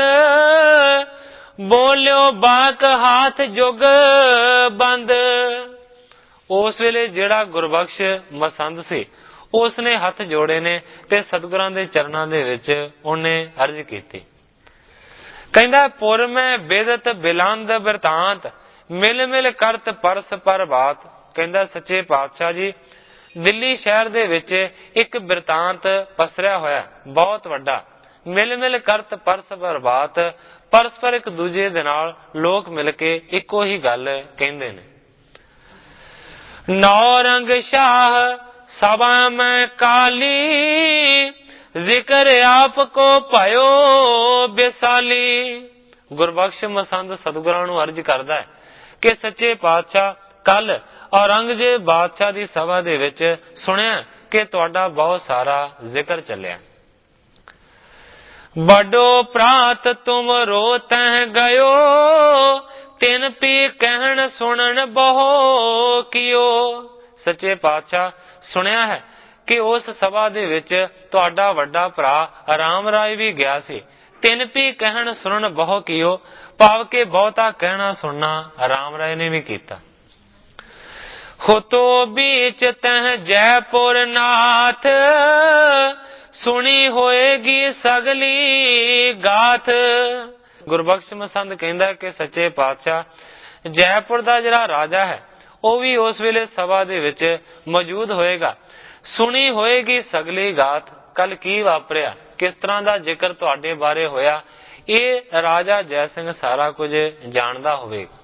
ਬੋਲਿਓ ਬਾਕ ਹਾਥ ਜੁਗ ਬੰਦ। ਉਸ ਵੇਲੇ ਜਿਹੜਾ ਗੁਰਬਖਸ਼ ਮਸੰਦ ਸੀ, ਉਸ ਨੇ ਹੱਥ ਜੋੜੇ ਨੇ ਤੇ ਸਤਿਗੁਰਾਂ ਦੇ ਚਰਨਾਂ ਦੇ ਵਿੱਚ ਉਹਨੇ ਅਰਜ਼ ਕੀਤੀ। ਕਹਿੰਦਾ ਪੁਰ ਮੈਂ ਬੇਦਤ ਬਿਲੰਦ ਬਿਰਤਾਂਤ, ਮਿਲ ਮਿਲ ਕਰਤ ਪਰਸ ਪਰ ਬਾਤ। ਕਹਿੰਦਾ ਸੱਚੇ ਪਾਤਸ਼ਾਹ ਜੀ, ਦਿੱਲੀ ਸ਼ਹਿਰ ਦੇ ਵਿੱਚ ਇੱਕ ਬਿਰਤਾਂਤ ਪਸਰਿਆ ਹੋਇਆ ਬਹੁਤ ਵੱਡਾ। ਮਿਲ ਮਿਲ ਕਰਤ ਪਰਸ ਪਰ ਬਾਤ, ਪਰਸਪਰ ਇੱਕ ਦੂਜੇ ਦੇ ਨਾਲ ਲੋਕ ਮਿਲ ਕੇ ਇੱਕੋ ਹੀ ਗੱਲ ਕਹਿੰਦੇ ਨੇ। ਨੌ ਰੰਗ ਸ਼ਾਹ ਸਭਾ ਮੈਂ ਕਾਲੀ, ਜ਼ਿਕਰ ਆਪ ਕੋ ਭਇਓ ਬਿਸਾਲੀ। ਗੁਰਬਖਸ਼ ਮਸੰਦ ਸਤਿਗੁਰਾਂ ਨੂੰ ਅਰਜ਼ ਕਰਦਾ ਹੈ ਕਿ ਸੱਚੇ ਪਾਤਸ਼ਾਹ, ਕੱਲ ਔਰੰਗਜ਼ੇਬ ਬਾਦਸ਼ਾਹ ਦੀ ਸਭਾ ਦੇ ਵਿੱਚ ਸੁਣਿਆ ਕਿ ਤੁਹਾਡਾ ਬਹੁਤ ਸਾਰਾ ਜ਼ਿਕਰ ਚੱਲਿਆ। ਵੱਡੋ ਪ੍ਰਾਤ ਤੁਮ ਰੋ ਤਹਿ ਗਇਓ, ਤਿਨ ਪੀ ਕਹਿਣ ਸੁਣਨ ਬਹੁ ਕੀਓ। ਸੱਚੇ ਪਾਤਸ਼ਾਹ, ਸੁਣਿਆ ਹੈ ਕਿ ਉਸ ਸਭਾ ਦੇ ਵਿੱਚ ਤੁਹਾਡਾ ਵੱਡਾ ਭਰਾ ਰਾਮ ਰਾਏ ਵੀ ਗਿਆ ਸੀ। ਤਿਨ ਪੀ ਕਹਿਣ ਸੁਣਨ ਬਹੁ ਕੀਓ, ਭਾਵ ਕਿ ਬਹੁਤਾ ਕਹਿਣਾ ਸੁਣਨਾ ਰਾਮ ਰਾਏ ਨੇ ਵੀ ਕੀਤਾ। ਹੋਤੋ ਬੀਚ ਤਹ ਜੈਪੁਰ ਨਾਥ, ਸੁਣੀ ਹੋਏਗੀ ਸਗਲੀ ਗਾਥ। ਗੁਰਬਖਸ਼ ਮਸੰਦ ਕਹਿੰਦਾ ਕਿ ਸੱਚੇ ਪਾਤਸ਼ਾਹ, ਜੈਪੁਰ ਦਾ ਜਿਹੜਾ ਰਾਜਾ ਹੈ ਉਹ ਵੀ ਉਸ ਵੇਲੇ ਸਭਾ ਦੇ ਵਿੱਚ ਮੌਜੂਦ ਹੋਏਗਾ। ਸੁਣੀ ਹੋਏਗੀ ਸਗਲੀ ਗਾਥ, ਕੱਲ ਕੀ ਵਾਪਰਿਆ, ਕਿਸ ਤਰ੍ਹਾਂ ਦਾ ਜ਼ਿਕਰ ਤੁਹਾਡੇ ਬਾਰੇ ਹੋਇਆ, ਇਹ ਰਾਜਾ ਜੈ ਸਿੰਘ ਸਾਰਾ ਕੁਝ ਜਾਣਦਾ ਹੋਵੇਗਾ।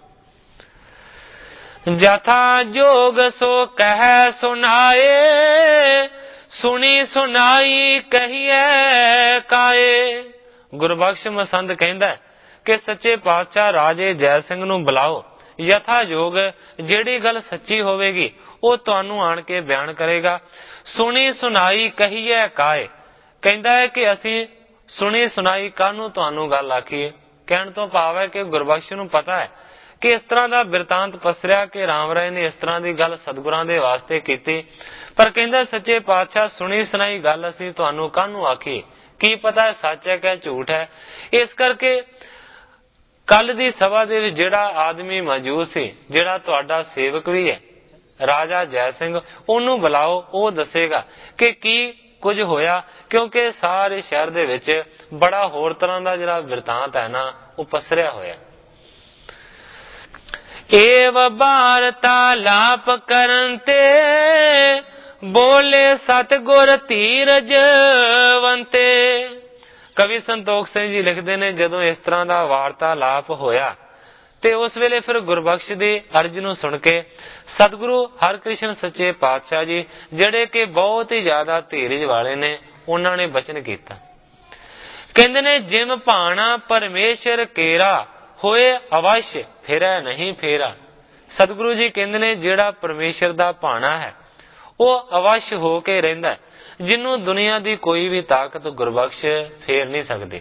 ਜਥਾ ਜੋਗ ਸੋ ਕਹਿ ਸੁਨਾਏ, ਸੁਣੀ ਸੁਨਾਈ ਕਹੀਐ ਕਾਏ। ਗੁਰਬਖਸ਼ ਮਸੰਦ ਕਹਿੰਦਾ ਕਿ ਸੱਚੇ ਪਾਤਸ਼ਾਹ ਰਾਜੇ ਜੈ ਸਿੰਘ ਨੂੰ ਬੁਲਾਓ, ਯਥਾ ਜੋਗ ਜਿਹੜੀ ਗੱਲ ਸੱਚੀ ਹੋਵੇਗੀ ਉਹ ਤੁਹਾਨੂੰ ਆਣ ਕੇ ਬਿਆਨ ਕਰੇਗਾ। ਸੁਣੀ ਸੁਨਾਈ ਕਹੀਐ ਕਾਏ, ਕਹਿੰਦਾ ਹੈ ਕਿ ਅਸੀਂ ਸੁਣੀ ਸੁਨਾਈ ਕਾਹਨੂੰ ਤੁਹਾਨੂੰ ਗੱਲ ਆਖੀਏ। ਕਹਿਣ ਤੋਂ ਭਾਵ ਹੈ ਕਿ ਗੁਰਬਖਸ਼ ਨੂੰ ਪਤਾ ਹੈ ਕਿ ਇਸ ਤਰ੍ਹਾਂ ਦਾ ਬਿਰਤਾਂਤ ਪਸਰਿਆ ਕਿ ਰਾਮ ਰਾਏ ਨੇ ਇਸ ਤਰ੍ਹਾਂ ਦੀ ਗੱਲ ਸਤਿਗੁਰਾਂ ਦੇ ਵਾਸਤੇ ਕੀਤੀ, ਪਰ ਕਹਿੰਦਾ ਸੱਚੇ ਪਾਤਸ਼ਾਹ ਸੁਣੀ ਸੁਣਾਈ ਗੱਲ ਅਸੀਂ ਤੁਹਾਨੂੰ ਕਾਹਨੂੰ ਆਖੀਏ, ਕੀ ਪਤਾ ਸੱਚ ਹੈ ਕਿ ਝੂਠ ਹੈ। ਇਸ ਕਰਕੇ ਕੱਲ ਦੀ ਸਭਾ ਦੇ ਵਿੱਚ ਜਿਹੜਾ ਆਦਮੀ ਮੌਜੂਦ ਸੀ, ਜਿਹੜਾ ਤੁਹਾਡਾ ਸੇਵਕ ਵੀ ਹੈ ਰਾਜਾ ਜੈ ਸਿੰਘ, ਉਹਨੂੰ ਬੁਲਾਓ, ਉਹ ਦੱਸੇਗਾ ਕਿ ਕੀ ਕੁਝ ਹੋਇਆ, ਕਿਉਂਕਿ ਸਾਰੇ ਸ਼ਹਿਰ ਦੇ ਵਿੱਚ ਬੜਾ ਹੋਰ ਤਰ੍ਹਾਂ ਦਾ ਜਿਹੜਾ ਬਿਰਤਾਂਤ ਹੈ ਨਾ ਉਹ ਪਸਰਿਆ ਹੋਇਆ। ਏਵ ਬਾਰਤਾ ਲਾਪ ਕਰਨ ਤੇ, ਬੋਲੇ ਸਤਿਗੁਰ ਧੀਰਜਵੰਤੇ। ਕਵੀ ਸੰਤੋਖ ਸਿੰਘ ਜੀ ਲਿਖਦੇ ਨੇ ਜਦੋਂ ਇਸ ਤਰ੍ਹਾਂ ਦਾ ਵਾਰਤਾਲਾਪ ਹੋਇਆ ਤੇ ਉਸ ਵੇਲੇ ਫਿਰ ਗੁਰਬਖਸ਼ ਦੀ ਅਰਜ਼ ਨੂੰ ਸੁਣ ਕੇ ਸਤਿਗੁਰੂ ਹਰਿਕ੍ਰਿਸ਼ਨ ਸੱਚੇ ਪਾਤਸ਼ਾਹ ਜੀ, ਜਿਹੜੇ ਕਿ ਬਹੁਤ ਹੀ ਜ਼ਿਆਦਾ ਧੀਰਜ ਵਾਲੇ ਨੇ, ਉਹਨਾਂ ਨੇ ਬਚਨ ਕੀਤਾ। ਕਹਿੰਦੇ ਨੇ ਜਿਮ ਭਾਣਾ ਪਰਮੇਸ਼ਰ ਕੇਰਾ, ਹੋਏ ਅਵਸ਼ ਫਿਰੈ ਨਹੀਂ ਫੇਰਾ। ਸਤਿਗੁਰੂ ਜੀ ਕਹਿੰਦੇ ਨੇ ਜਿਹੜਾ ਪਰਮੇਸ਼ਰ ਦਾ ਭਾਣਾ ਹੈ ਉਹ ਅਵਸ਼ ਹੋ ਕੇ ਰਹਿੰਦਾ, ਜਿਹਨੂੰ ਦੁਨੀਆ ਦੀ ਕੋਈ ਵੀ ਤਾਕਤ ਗੁਰਬਖਸ਼ ਫੇਰ ਨਹੀਂ ਸਕਦੀ।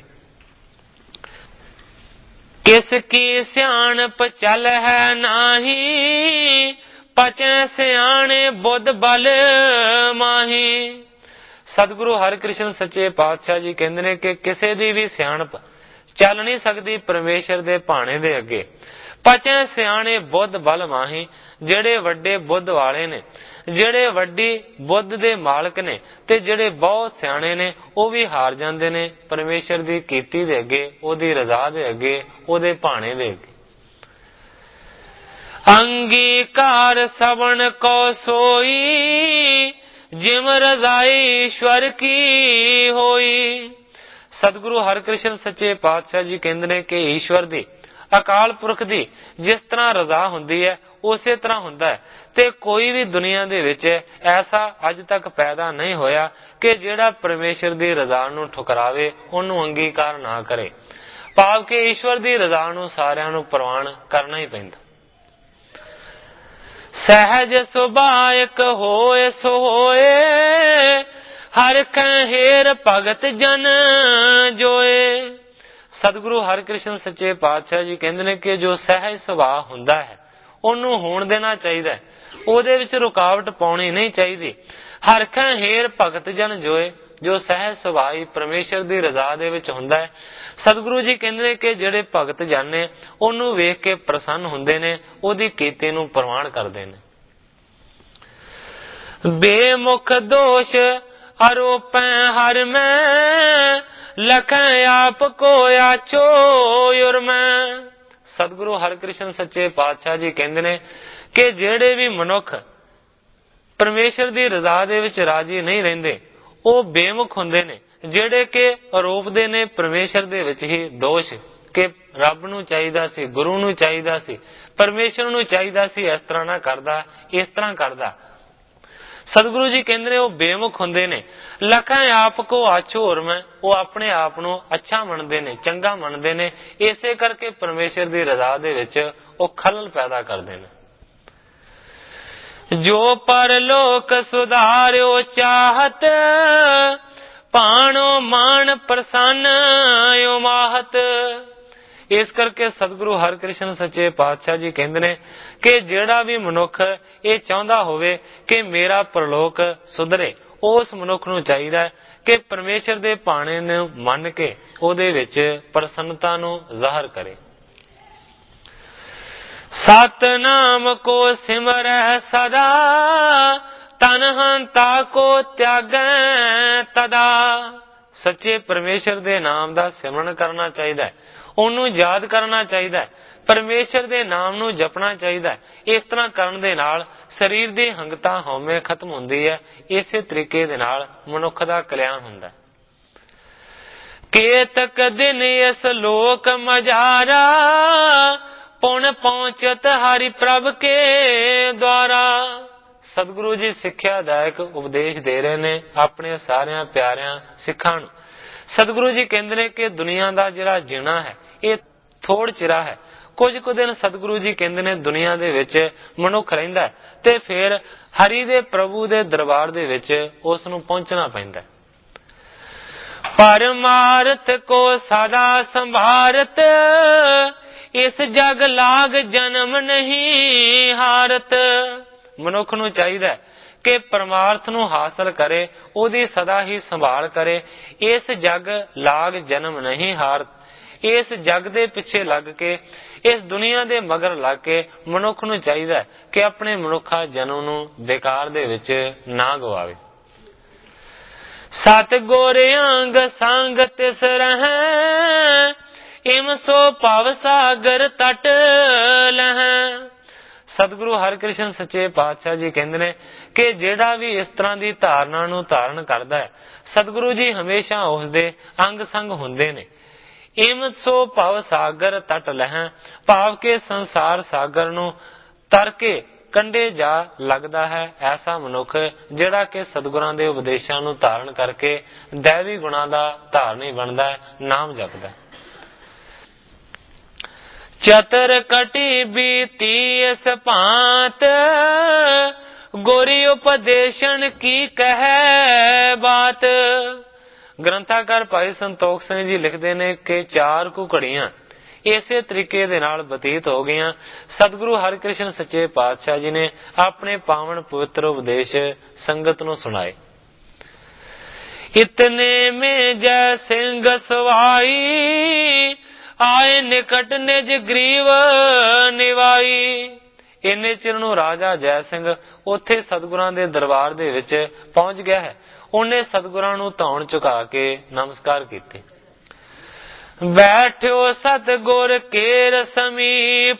ਕਿਸ ਕੀ ਸਿਆਣਪ ਚੱਲ ਹੈ ਨਾਹੀ, ਪਚੈ ਸਿਆਣੇ ਬੁੱਧ ਬਲ ਮਾਹੀ। ਸਤਿਗੁਰੂ ਹਰਿਕ੍ਰਿਸ਼ਨ ਸੱਚੇ ਪਾਤਸ਼ਾਹ ਜੀ ਕਹਿੰਦੇ ਨੇ ਕਿ ਕਿਸੇ ਦੀ ਵੀ ਸਿਆਣਪ ਚੱਲ ਨਹੀਂ ਸਕਦੀ ਪਰਮੇਸ਼ਰ ਦੇ ਭਾਣੇ ਦੇ ਅੱਗੇ। ਪਚੈ ਸਿਆਣੇ ਬੁੱਧ ਬਲ ਮਾਹੀ, ਜਿਹੜੇ ਵੱਡੇ ਬੁੱਧ ਵਾਲੇ ਨੇ, ਜਿਹੜੇ ਵੱਡੀ ਬੁੱਧ ਦੇ ਮਾਲਕ ਨੇ ਤੇ ਜਿਹੜੇ ਬਹੁਤ ਸਿਆਣੇ ਨੇ, ਉਹ ਵੀ ਹਾਰ ਜਾਂਦੇ ਨੇ ਪਰਮੇਸ਼ਰ ਦੀ ਕੀਤੀ ਦੇ ਅੱਗੇ, ਉਹਦੀ ਰਜ਼ਾ ਦੇ ਅੱਗੇ, ਉਹਦੇ ਭਾਣੇ ਦੇ ਅੱਗੇ। ਅੰਗੀਕਾਰ ਸਵਣ ਕੋ ਸੋਈ, ਜਿਮ ਰਜ਼ਾਈ ਈਸ਼ਵਰ ਕੀ ਹੋਈ। ਸਤਿਗੁਰੂ ਹਰਿਕ੍ਰਿਸ਼ਨ ਸੱਚੇ ਪਾਤਸ਼ਾਹ ਜੀ ਕਹਿੰਦੇ ਨੇ ਕਿ ਈਸ਼ਵਰ ਦੀ, ਅਕਾਲ ਪੁਰਖ ਦੀ ਜਿਸ ਤਰ੍ਹਾਂ ਰਜ਼ਾ ਹੁੰਦੀ ਹੈ ਉਸੇ ਤਰ੍ਹਾਂ ਹੁੰਦਾ ਹੈ, ਤੇ ਕੋਈ ਵੀ ਦੁਨੀਆ ਦੇ ਵਿੱਚ ਐਸਾ ਅੱਜ ਤੱਕ ਪੈਦਾ ਨਹੀਂ ਹੋਇਆ ਕਿ ਜਿਹੜਾ ਪਰਮੇਸ਼ਰ ਦੀ ਰਜ਼ਾ ਨੂੰ ਠੁਕਰਾਵੇ, ਉਹਨੂੰ ਅੰਗੀਕਾਰ ਨਾ ਕਰੇ। ਭਾਵ ਕਿ ਈਸ਼ਵਰ ਦੀ ਰਜ਼ਾ ਨੂੰ ਸਾਰਿਆਂ ਨੂੰ ਪ੍ਰਵਾਨ ਕਰਨਾ ਹੀ ਪੈਂਦਾ। ਸਹਿਜ ਸੁਭਾਇਕ ਹੋਏ ਸੋ ਹੋਏ, ਹਰ ਕੈ ਹੇਰ ਭਗਤ ਜਨ ਜੋਏ। ਸਤਿਗੁਰੂ ਹਰਿਕ੍ਰਿਸ਼ਨ ਸੱਚੇ ਪਾਤਸ਼ਾਹ ਜੀ ਕਹਿੰਦੇ ਨੇ ਕਿ ਜੋ ਸਹਿਜ ਸੁਭਾਅ ਹੁੰਦਾ ਹੈ ਉਹਨੂੰ ਹੋਣ ਦੇਣਾ ਚਾਹੀਦਾ ਹੈ, ਉਹਦੇ ਵਿੱਚ ਰੁਕਾਵਟ ਪਾਉਣੀ ਨਹੀਂ ਚਾਹੀਦੀ। ਹਰ ਕੈ ਹੇਰ ਭਗਤ ਜਨ ਜੋਏ, ਜੋ ਸਹਿਜ ਸੁਭਾਅ ਪਰਮੇਸ਼ਰ ਦੀ ਰਜ਼ਾ ਦੇ ਵਿੱਚ ਹੁੰਦਾ ਹੈ। ਸਤਿਗੁਰੂ ਜੀ ਕਹਿੰਦੇ ਨੇ ਕਿ ਜਿਹੜੇ ਭਗਤ ਜਨ ਨੇ ਉਹਨੂੰ ਵੇਖ ਕੇ ਪ੍ਰਸੰਨ ਹੁੰਦੇ ਨੇ, ਉਹਦੀ ਕੀਤੀ ਨੂੰ ਪ੍ਰਵਾਨ ਕਰਦੇ ਨੇ। ਬੇਮੁਖ ਦੋਸ਼ ਆਰੋਪੈ ਹਰ ਮੈਂ, ਲਖੈ ਆਪ ਕੋ ਆਛੋ ਉਰਮੈ। ਸਤਿਗੁਰੂ ਹਰਿਕ੍ਰਿਸ਼ਨ ਸੱਚੇ ਪਾਤਸ਼ਾਹ ਜੀ ਕਹਿੰਦੇ ਨੇ ਕਿ ਜਿਹੜੇ ਵੀ ਮਨੁੱਖ ਪਰਮੇਸ਼ਰ ਦੀ ਰਜ਼ਾ ਦੇ ਵਿੱਚ ਰਾਜੀ ਨਹੀਂ ਰਹਿੰਦੇ, ਉਹ ਬੇਮੁਖ ਹੁੰਦੇ ਨੇ, ਜਿਹੜੇ ਕਿ ਆਰੋਪਦੇ ਨੇ ਪਰਮੇਸ਼ਰ ਦੇ ਵਿੱਚ ਹੀ ਦੋਸ਼, ਕਿ ਰੱਬ ਨੂੰ ਚਾਹੀਦਾ ਸੀ, ਗੁਰੂ ਨੂੰ ਚਾਹੀਦਾ ਸੀ, ਪਰਮੇਸ਼ਰ ਨੂੰ ਚਾਹੀਦਾ ਸੀ, ਇਸ ਤਰ੍ਹਾਂ ਨਾ ਕਰਦਾ, ਇਸ ਤਰ੍ਹਾਂ ਕਰਦਾ। ਸਤਿਗੁਰੂ ਜੀ ਕਹਿੰਦੇ ਨੇ ਉਹ ਬੇਮੁਖ ਹੁੰਦੇ ਨੇ। ਲਖਾਂ ਆਪ ਕੋ ਆਛੋ ਉਰਮੈ, ਉਹ ਆਪਣੇ ਆਪ ਨੂੰ ਅੱਛਾ ਮੰਨਦੇ ਨੇ, ਚੰਗਾ ਮੰਨਦੇ ਨੇ, ਇਸੇ ਕਰਕੇ ਪਰਮੇਸ਼ਰ ਦੀ ਰਜ਼ਾ ਦੇ ਵਿੱਚ ਉਹ ਖਲਲ ਪੈਦਾ ਕਰਦੇ ਨੇ। ਜੋ ਪਰਲੋਕ ਸੁਧਾਰਿਓ ਚਾਹਤ, ਭਾਣੋ ਮਾਨ ਪ੍ਰਸੰਨ ਉਮਾਹਤ। ਇਸ ਕਰਕੇ ਸਤਿਗੁਰੂ ਹਰਿਕ੍ਰਿਸ਼ਨ ਸੱਚੇ ਪਾਤਸ਼ਾਹ ਜੀ ਕਹਿੰਦੇ ਨੇ ਕਿ ਜਿਹੜਾ ਵੀ ਮਨੁੱਖ ਇਹ ਚਾਹੁੰਦਾ ਹੋਵੇ ਕਿ ਮੇਰਾ ਪਰਲੋਕ ਸੁਧਰੇ, ਉਸ ਮਨੁੱਖ ਨੂੰ ਚਾਹੀਦਾ ਹੈ ਕਿ ਪਰਮੇਸ਼ਰ ਦੇ ਭਾਣੇ ਨੂੰ ਮੰਨ ਕੇ ਉਹਦੇ ਵਿੱਚ ਪ੍ਰਸੰਨਤਾ ਨੂੰ ਜ਼ਾਹਰ ਕਰੇ। ਸਤਨਾਮ ਕੋ ਸਿਮਰੈ ਸਦਾ, ਤਨ ਹੰਤਾ ਕੋ ਤਿਆਗੈ ਤਦਾ। ਸੱਚੇ ਪਰਮੇਸ਼ਰ ਦੇ ਨਾਮ ਦਾ ਸਿਮਰਨ ਕਰਨਾ ਚਾਹੀਦਾ ਹੈ, ਉਹਨੂੰ ਯਾਦ ਕਰਨਾ ਚਾਹੀਦਾ ਹੈ, ਪਰਮੇਸ਼ਰ ਦੇ ਨਾਮ ਨੂੰ ਜਪਣਾ ਚਾਹੀਦਾ ਹੈ। ਇਸ ਤਰ੍ਹਾਂ ਕਰਨ ਦੇ ਨਾਲ ਸਰੀਰ ਦੀ ਹੰਗਤਾ ਹਉਮੈ ਖਤਮ ਹੁੰਦੀ ਹੈ। ਇਸੇ ਤਰੀਕੇ ਦੇ ਨਾਲ ਮਨੁੱਖ ਦਾ ਕਲਿਆਣ ਹੁੰਦਾ ਹੈ। ਕੇਤਕ ਦਿਨ ਇਸ ਲੋਕ ਮਝਾਰਾ, ਪੁਣ ਪਹੁੰਚਤ ਹਰਿ ਪ੍ਰਭ ਕੇ ਦੁਆਰਾ। ਸਤਿਗੁਰੂ ਜੀ ਸਿੱਖਿਆਦਾਇਕ ਉਪਦੇਸ਼ ਦੇ ਰਹੇ ਨੇ ਆਪਣੇ ਸਾਰਿਆਂ ਪਿਆਰਿਆਂ ਸਿੱਖਾਂ ਨੂੰ। ਸਤਿਗੁਰੂ ਜੀ ਕਹਿੰਦੇ ਨੇ ਕਿ ਦੁਨੀਆ ਦਾ ਜਿਹੜਾ ਜੀਣਾ ਹੈ ਇਹ ਥੋੜ ਚਿਰਾ ਹੈ। ਕੁਝ ਕੁ ਦਿਨ ਸਤਿਗੁਰੂ ਜੀ ਕਹਿੰਦੇ ਨੇ ਦੁਨੀਆ ਦੇ ਵਿੱਚ ਮਨੁੱਖ ਰਹਿੰਦਾ ਤੇ ਫਿਰ ਹਰੀ ਦੇ ਪ੍ਰਭੂ ਦੇ ਦਰਬਾਰ ਦੇ ਵਿੱਚ ਉਸ ਨੂੰ ਪਹੁੰਚਣਾ ਪੈਂਦਾ। ਪਰਮਾਰਥ ਕੋ ਸਦਾ ਸੰਭਾਰਤ, ਇਸ ਜਗ ਲਾਗ ਜਨਮ ਨਹੀਂ ਹਾਰਤ। ਮਨੁੱਖ ਨੂੰ ਚਾਹੀਦਾ ਕਿ ਪਰਮਾਰਥ ਨੂੰ ਹਾਸਲ ਕਰੇ, ਉਹਦੀ ਸਦਾ ਹੀ ਸੰਭਾਲ ਕਰੇ। ਇਸ ਜਗ ਲਾਗ ਜਨਮ ਨਹੀਂ ਹਾਰਤ, ਇਸ ਜਗ ਦੇ ਪਿੱਛੇ ਲੱਗ ਕੇ, ਇਸ ਦੁਨੀਆ ਦੇ ਮਗਰ ਲੱਗ ਕੇ ਮਨੁੱਖ ਨੂੰ ਚਾਹੀਦਾ ਕਿ ਆਪਣੇ ਮਨੁੱਖਾ ਜਨਮ ਨੂੰ ਬੇਕਾਰ ਦੇ ਵਿੱਚ ਨਾ ਗਵਾਵੇ। ਸਤ ਗੁਰ ਅੰਗ ਸੰਗ ਤਿਸ ਰਹੈ, ਇਮ ਸੋ ਭਵ ਸਾਗਰ ਤਟ ਲਹੈ। ਸਤਿਗੁਰੂ ਹਰਿਕ੍ਰਿਸ਼ਨ ਸੱਚੇ ਪਾਤਸ਼ਾਹ ਜੀ ਕਹਿੰਦੇ ਨੇ ਕਿ ਜਿਹੜਾ ਵੀ ਇਸ ਤਰ੍ਹਾਂ ਦੀ ਧਾਰਨਾ ਨੂੰ ਧਾਰਨ ਕਰਦਾ ਹੈ, ਸਤਿਗੁਰੂ ਜੀ ਹਮੇਸ਼ਾ ਉਸ ਦੇ ਅੰਗ ਸੰਗ ਹੁੰਦੇ ਨੇ। ਇਮ ਸੋ ਭਵ ਸਾਗਰ ਤਟ ਲਹੈ, ਭਾਵ ਕਿ ਸੰਸਾਰ ਸਾਗਰ ਨੂੰ ਤਰ ਕੇ ਕੰਢੇ ਜਾ ਲੱਗਦਾ ਹੈ ਐਸਾ ਮਨੁੱਖ ਜਿਹੜਾ ਕਿ ਸਤਿਗੁਰਾਂ ਦੇ ਉਪਦੇਸ਼ਾਂ ਨੂੰ ਧਾਰਨ ਕਰਕੇ ਦੈਵੀ ਗੁਣਾਂ ਦਾ ਧਾਰਨੀ ਬਣਦਾ ਹੈ, ਨਾਮ ਜਪਦਾ। चतर कटी बीती इस भांत, गोरी उपदेशन की कह बात। ग्रंथाकार भाई संतोख सिंह जी लिखते ने कि 4 कुछ घड़ियां इसे तरीके दे नाल बतीत हो गईयां। सतगुरु हरकृष्ण सच्चे पातशाह जी ने अपने पावन पवित्र उपदेश संगत नूं सुनाए। इतने में जय सिंह सवाई, आए निकट निज ग्रीव निवाई। इन्ने चिर नूं राजा जय सिंह उत्थे सतगुरां दे दरबार दे विच पहुंच गया है। उन्हें सतगुरां नूं धौण झुका के नमस्कार कीते। बैठो सतगुर केर समीप,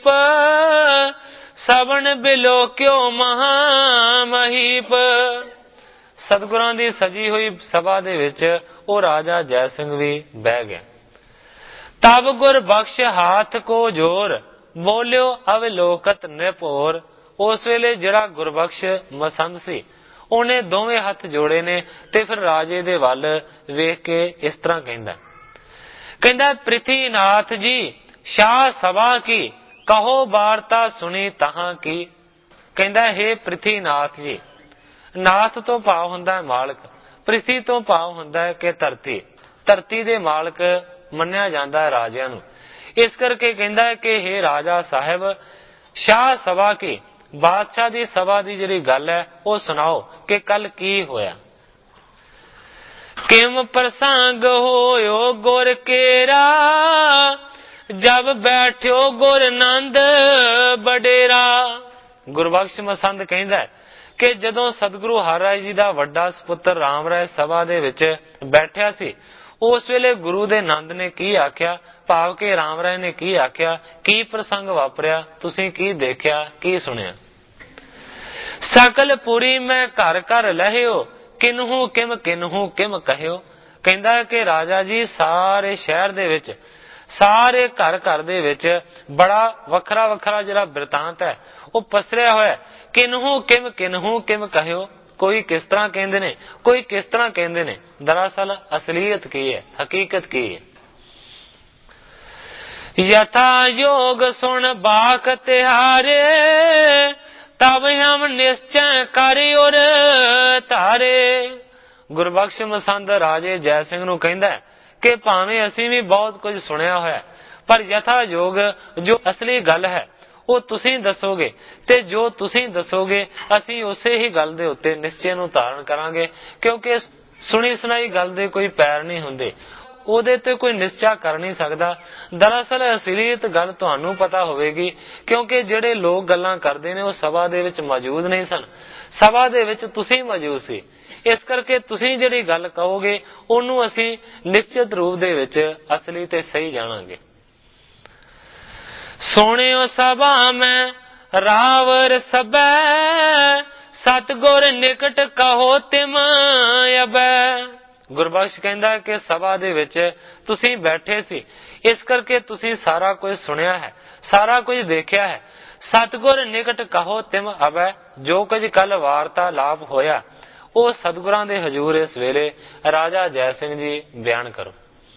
सबन बिलोक्यो महामहीप। सतगुरां दी सजी हुई सभा दे विच ओ राजा जय सिंह भी बह गया। तब गुर बख्श हाथ को जोर, बोलियो अवलोकत निरभोर। उस वेले जिहड़ा गुरबख्श मसंद सी ਉਹਨੇ ਦੋਵੇਂ ਹੱਥ ਜੋੜੇ ਨੇ ਤੇ ਫਿਰ ਰਾਜੇ ਦੇ ਵੱਲ ਵੇਖ ਕੇ ਇਸ ਤਰ੍ਹਾਂ ਕਹਿੰਦਾ ਪ੍ਰਿਥੀਨਾਥ ਜੀ ਸ਼ਾਹ ਸਭਾ ਕੀ, ਕਹੋ ਵਾਰਤਾ ਸੁਣੀ ਤਹਾਂ ਕੀ। ਕਹਿੰਦਾ हे ਪ੍ਰਿਥੀਨਾਥ ਜੀ, ਨਾਥ ਤੋਂ ਭਾਵ ਹੁੰਦਾ ਹੈ ਮਾਲਕ, ਪ੍ਰਿਥੀ ਤੋਂ ਭਾਵ ਹੁੰਦਾ ਹੈ ਕਿ ਧਰਤੀ, ਧਰਤੀ ਦੇ ਮਾਲਕ ਮੰਨਿਆ ਜਾਂਦਾ ਹੈ ਰਾਜਿਆਂ ਨੂੰ। ਇਸ ਕਰਕੇ ਕਹਿੰਦਾ ਹੈ ਕਿ हे ਰਾਜਾ ਸਾਹਿਬ, ਸ਼ਾਹ ਸਭਾ ਕੀ, ਬਾਦਸ਼ਾਹ ਦੀ ਸਭਾ ਦੀ ਜਿਹੜੀ ਗੱਲ ਹੈ ਉਹ ਸੁਣਾਓ ਕਿ ਕੱਲ ਕੀ ਹੋਇਆ। ਕਿਮ ਪ੍ਰਸੰਗ ਹੋਇਓ ਗੁਰ ਕੇਰਾ, ਜਬ ਬੈਠਿਓ ਗੁਰ ਨੰਦ ਬਡੇਰਾ। ਗੁਰਬਖਸ਼ ਮਸੰਦ ਕਹਿੰਦਾ ਕਿ ਜਦੋਂ ਸਤਿਗੁਰੂ ਹਰਿਰਾਏ ਜੀ ਦਾ ਵੱਡਾ ਸਪੁੱਤਰ ਰਾਮ ਰਾਏ ਸਭਾ ਦੇ ਵਿੱਚ ਬੈਠਿਆ ਸੀ, ਉਸ ਵੇਲੇ ਗੁਰੂ ਦੇ ਨੰਦ ਨੇ ਕੀ ਆਖਿਆ, ਭਾਵ ਕਿ ਰਾਮ ਰਾਏ ਨੇ ਕੀ ਆਖਿਆ, ਕੀ ਪ੍ਰਸੰਗ ਵਾਪਰਿਆ, ਤੁਸੀਂ ਕੀ ਦੇਖਿਆ, ਕੀ ਸੁਣਿਆ। ਸਕਲ ਪੁਰੀ ਮੈਂ ਘਰ ਘਰ ਲਹਿਓ, ਕਿਨਹੂ ਕਿਮ ਕਹਿਓ। ਕਹਿੰਦਾ ਕਿ ਰਾਜਾ ਜੀ ਸਾਰੇ ਸ਼ਹਿਰ ਦੇ ਵਿੱਚ, ਸਾਰੇ ਘਰ ਘਰ ਦੇ ਵਿੱਚ ਬੜਾ ਵੱਖਰਾ ਵੱਖਰਾ ਜਿਹੜਾ ਬਿਰਤਾਂਤ ਹੈ ਉਹ ਪਸਰਿਆ ਹੋਇਆ। ਕਿਨਹੂ ਕਿਮ ਕਹਿਓ, ਕੋਈ ਕਿਸ ਤਰ੍ਹਾਂ ਕਹਿੰਦੇ ਨੇ, ਕੋਈ ਕਿਸ ਤਰ੍ਹਾਂ ਕਹਿੰਦੇ ਨੇ। ਦਰਅਸਲ ਅਸਲੀਅਤ ਕੀ ਹੈ, ਹਕੀਕਤ ਕੀ ਹੈ। ਯਥਾ ਯੋਗ ਸੁਣ ਬਾਖ ਤਿਹਾਰੇ, ਤਬ ਹਮ ਨਿਸ਼ਚੈ ਕਰਿ ਔਰ ਧਾਰੇ। ਗੁਰਬਖਸ਼ ਮਸੰਦ ਰਾਜੇ ਜੈ ਸਿੰਘ ਨੂੰ ਕਹਿੰਦਾ ਕਿ ਭਾਵੇਂ ਅਸੀਂ ਵੀ ਬਹੁਤ ਕੁਝ ਸੁਣਿਆ ਹੋਇਆ, ਪਰ ਯਥਾ ਯੋਗ ਜੋ ਅਸਲੀ ਗੱਲ ਹੈ ਉਹ ਤੁਸੀਂ ਦੱਸੋਗੇ, ਤੇ ਜੋ ਤੁਸੀਂ ਦੱਸੋਗੇ ਅਸੀਂ ਉਸੇ ਹੀ ਗੱਲ ਦੇ ਉੱਤੇ ਨਿਸ਼ਚੇ ਨੂੰ ਧਾਰਨ ਕਰਾਂਗੇ। ਕਿਉਂਕਿ ਸੁਣੀ ਸੁਣਾਈ ਗੱਲ ਦੇ ਕੋਈ ਪੈਰ ਨਹੀਂ ਹੁੰਦੇ, ਉਹਦੇ ਤੇ ਕੋਈ ਨਿਸ਼ਚਾ ਕਰ ਨਹੀਂ ਸਕਦਾ। ਦਰਅਸਲ ਅਸਲੀਅਤ ਗੱਲ ਤੁਹਾਨੂੰ ਪਤਾ ਹੋਵੇਗੀ, ਕਿਉਂਕਿ ਜਿਹੜੇ ਲੋਕ ਗੱਲਾਂ ਕਰਦੇ ਨੇ ਉਹ ਸਭਾ ਦੇ ਵਿੱਚ ਮੌਜੂਦ ਨਹੀਂ ਸਨ, ਸਭਾ ਦੇ ਵਿੱਚ ਤੁਸੀਂ ਮੌਜੂਦ ਸੀ। ਇਸ ਕਰਕੇ ਤੁਸੀਂ ਜਿਹੜੀ ਗੱਲ ਕਹੋਗੇ ਉਹਨੂੰ ਅਸੀਂ ਨਿਸ਼ਚਿਤ ਰੂਪ ਦੇ ਵਿੱਚ ਅਸਲੀ ਤੇ ਸਹੀ ਜਾਣਾਂਗੇ। ਸੋਹਣਿਓ ਸਭਾ ਮੈਂ ਰਾਵਰ ਸਭੈ, ਸਤਗੁਰ ਨਿਕਟ ਕਹੋ ਤਿਮ ਅਬੈ। ਗੁਰਬਖਸ਼ ਕਹਿੰਦਾ ਕਿ ਸਭਾ ਦੇ ਵਿੱਚ ਤੁਸੀਂ ਬੈਠੇ ਸੀ, ਇਸ ਕਰਕੇ ਤੁਸੀਂ ਸਾਰਾ ਕੁਝ ਸੁਣਿਆ ਹੈ, ਸਾਰਾ ਕੁਝ ਦੇਖਿਆ ਹੈ। ਸਤਗੁਰ ਨਿਕਟ ਕਹੋ ਤਿਮ ਅਬੈ, ਜੋ ਕੁਝ ਕੱਲ ਵਾਰਤਾਲਾਪ ਹੋਇਆ ਉਹ ਸਤਿਗੁਰਾਂ ਦੇ ਹਜ਼ੂਰ ਇਸ ਵੇਲੇ ਰਾਜਾ ਜੈ ਸਿੰਘ ਜੀ ਬਿਆਨ ਕਰੋ।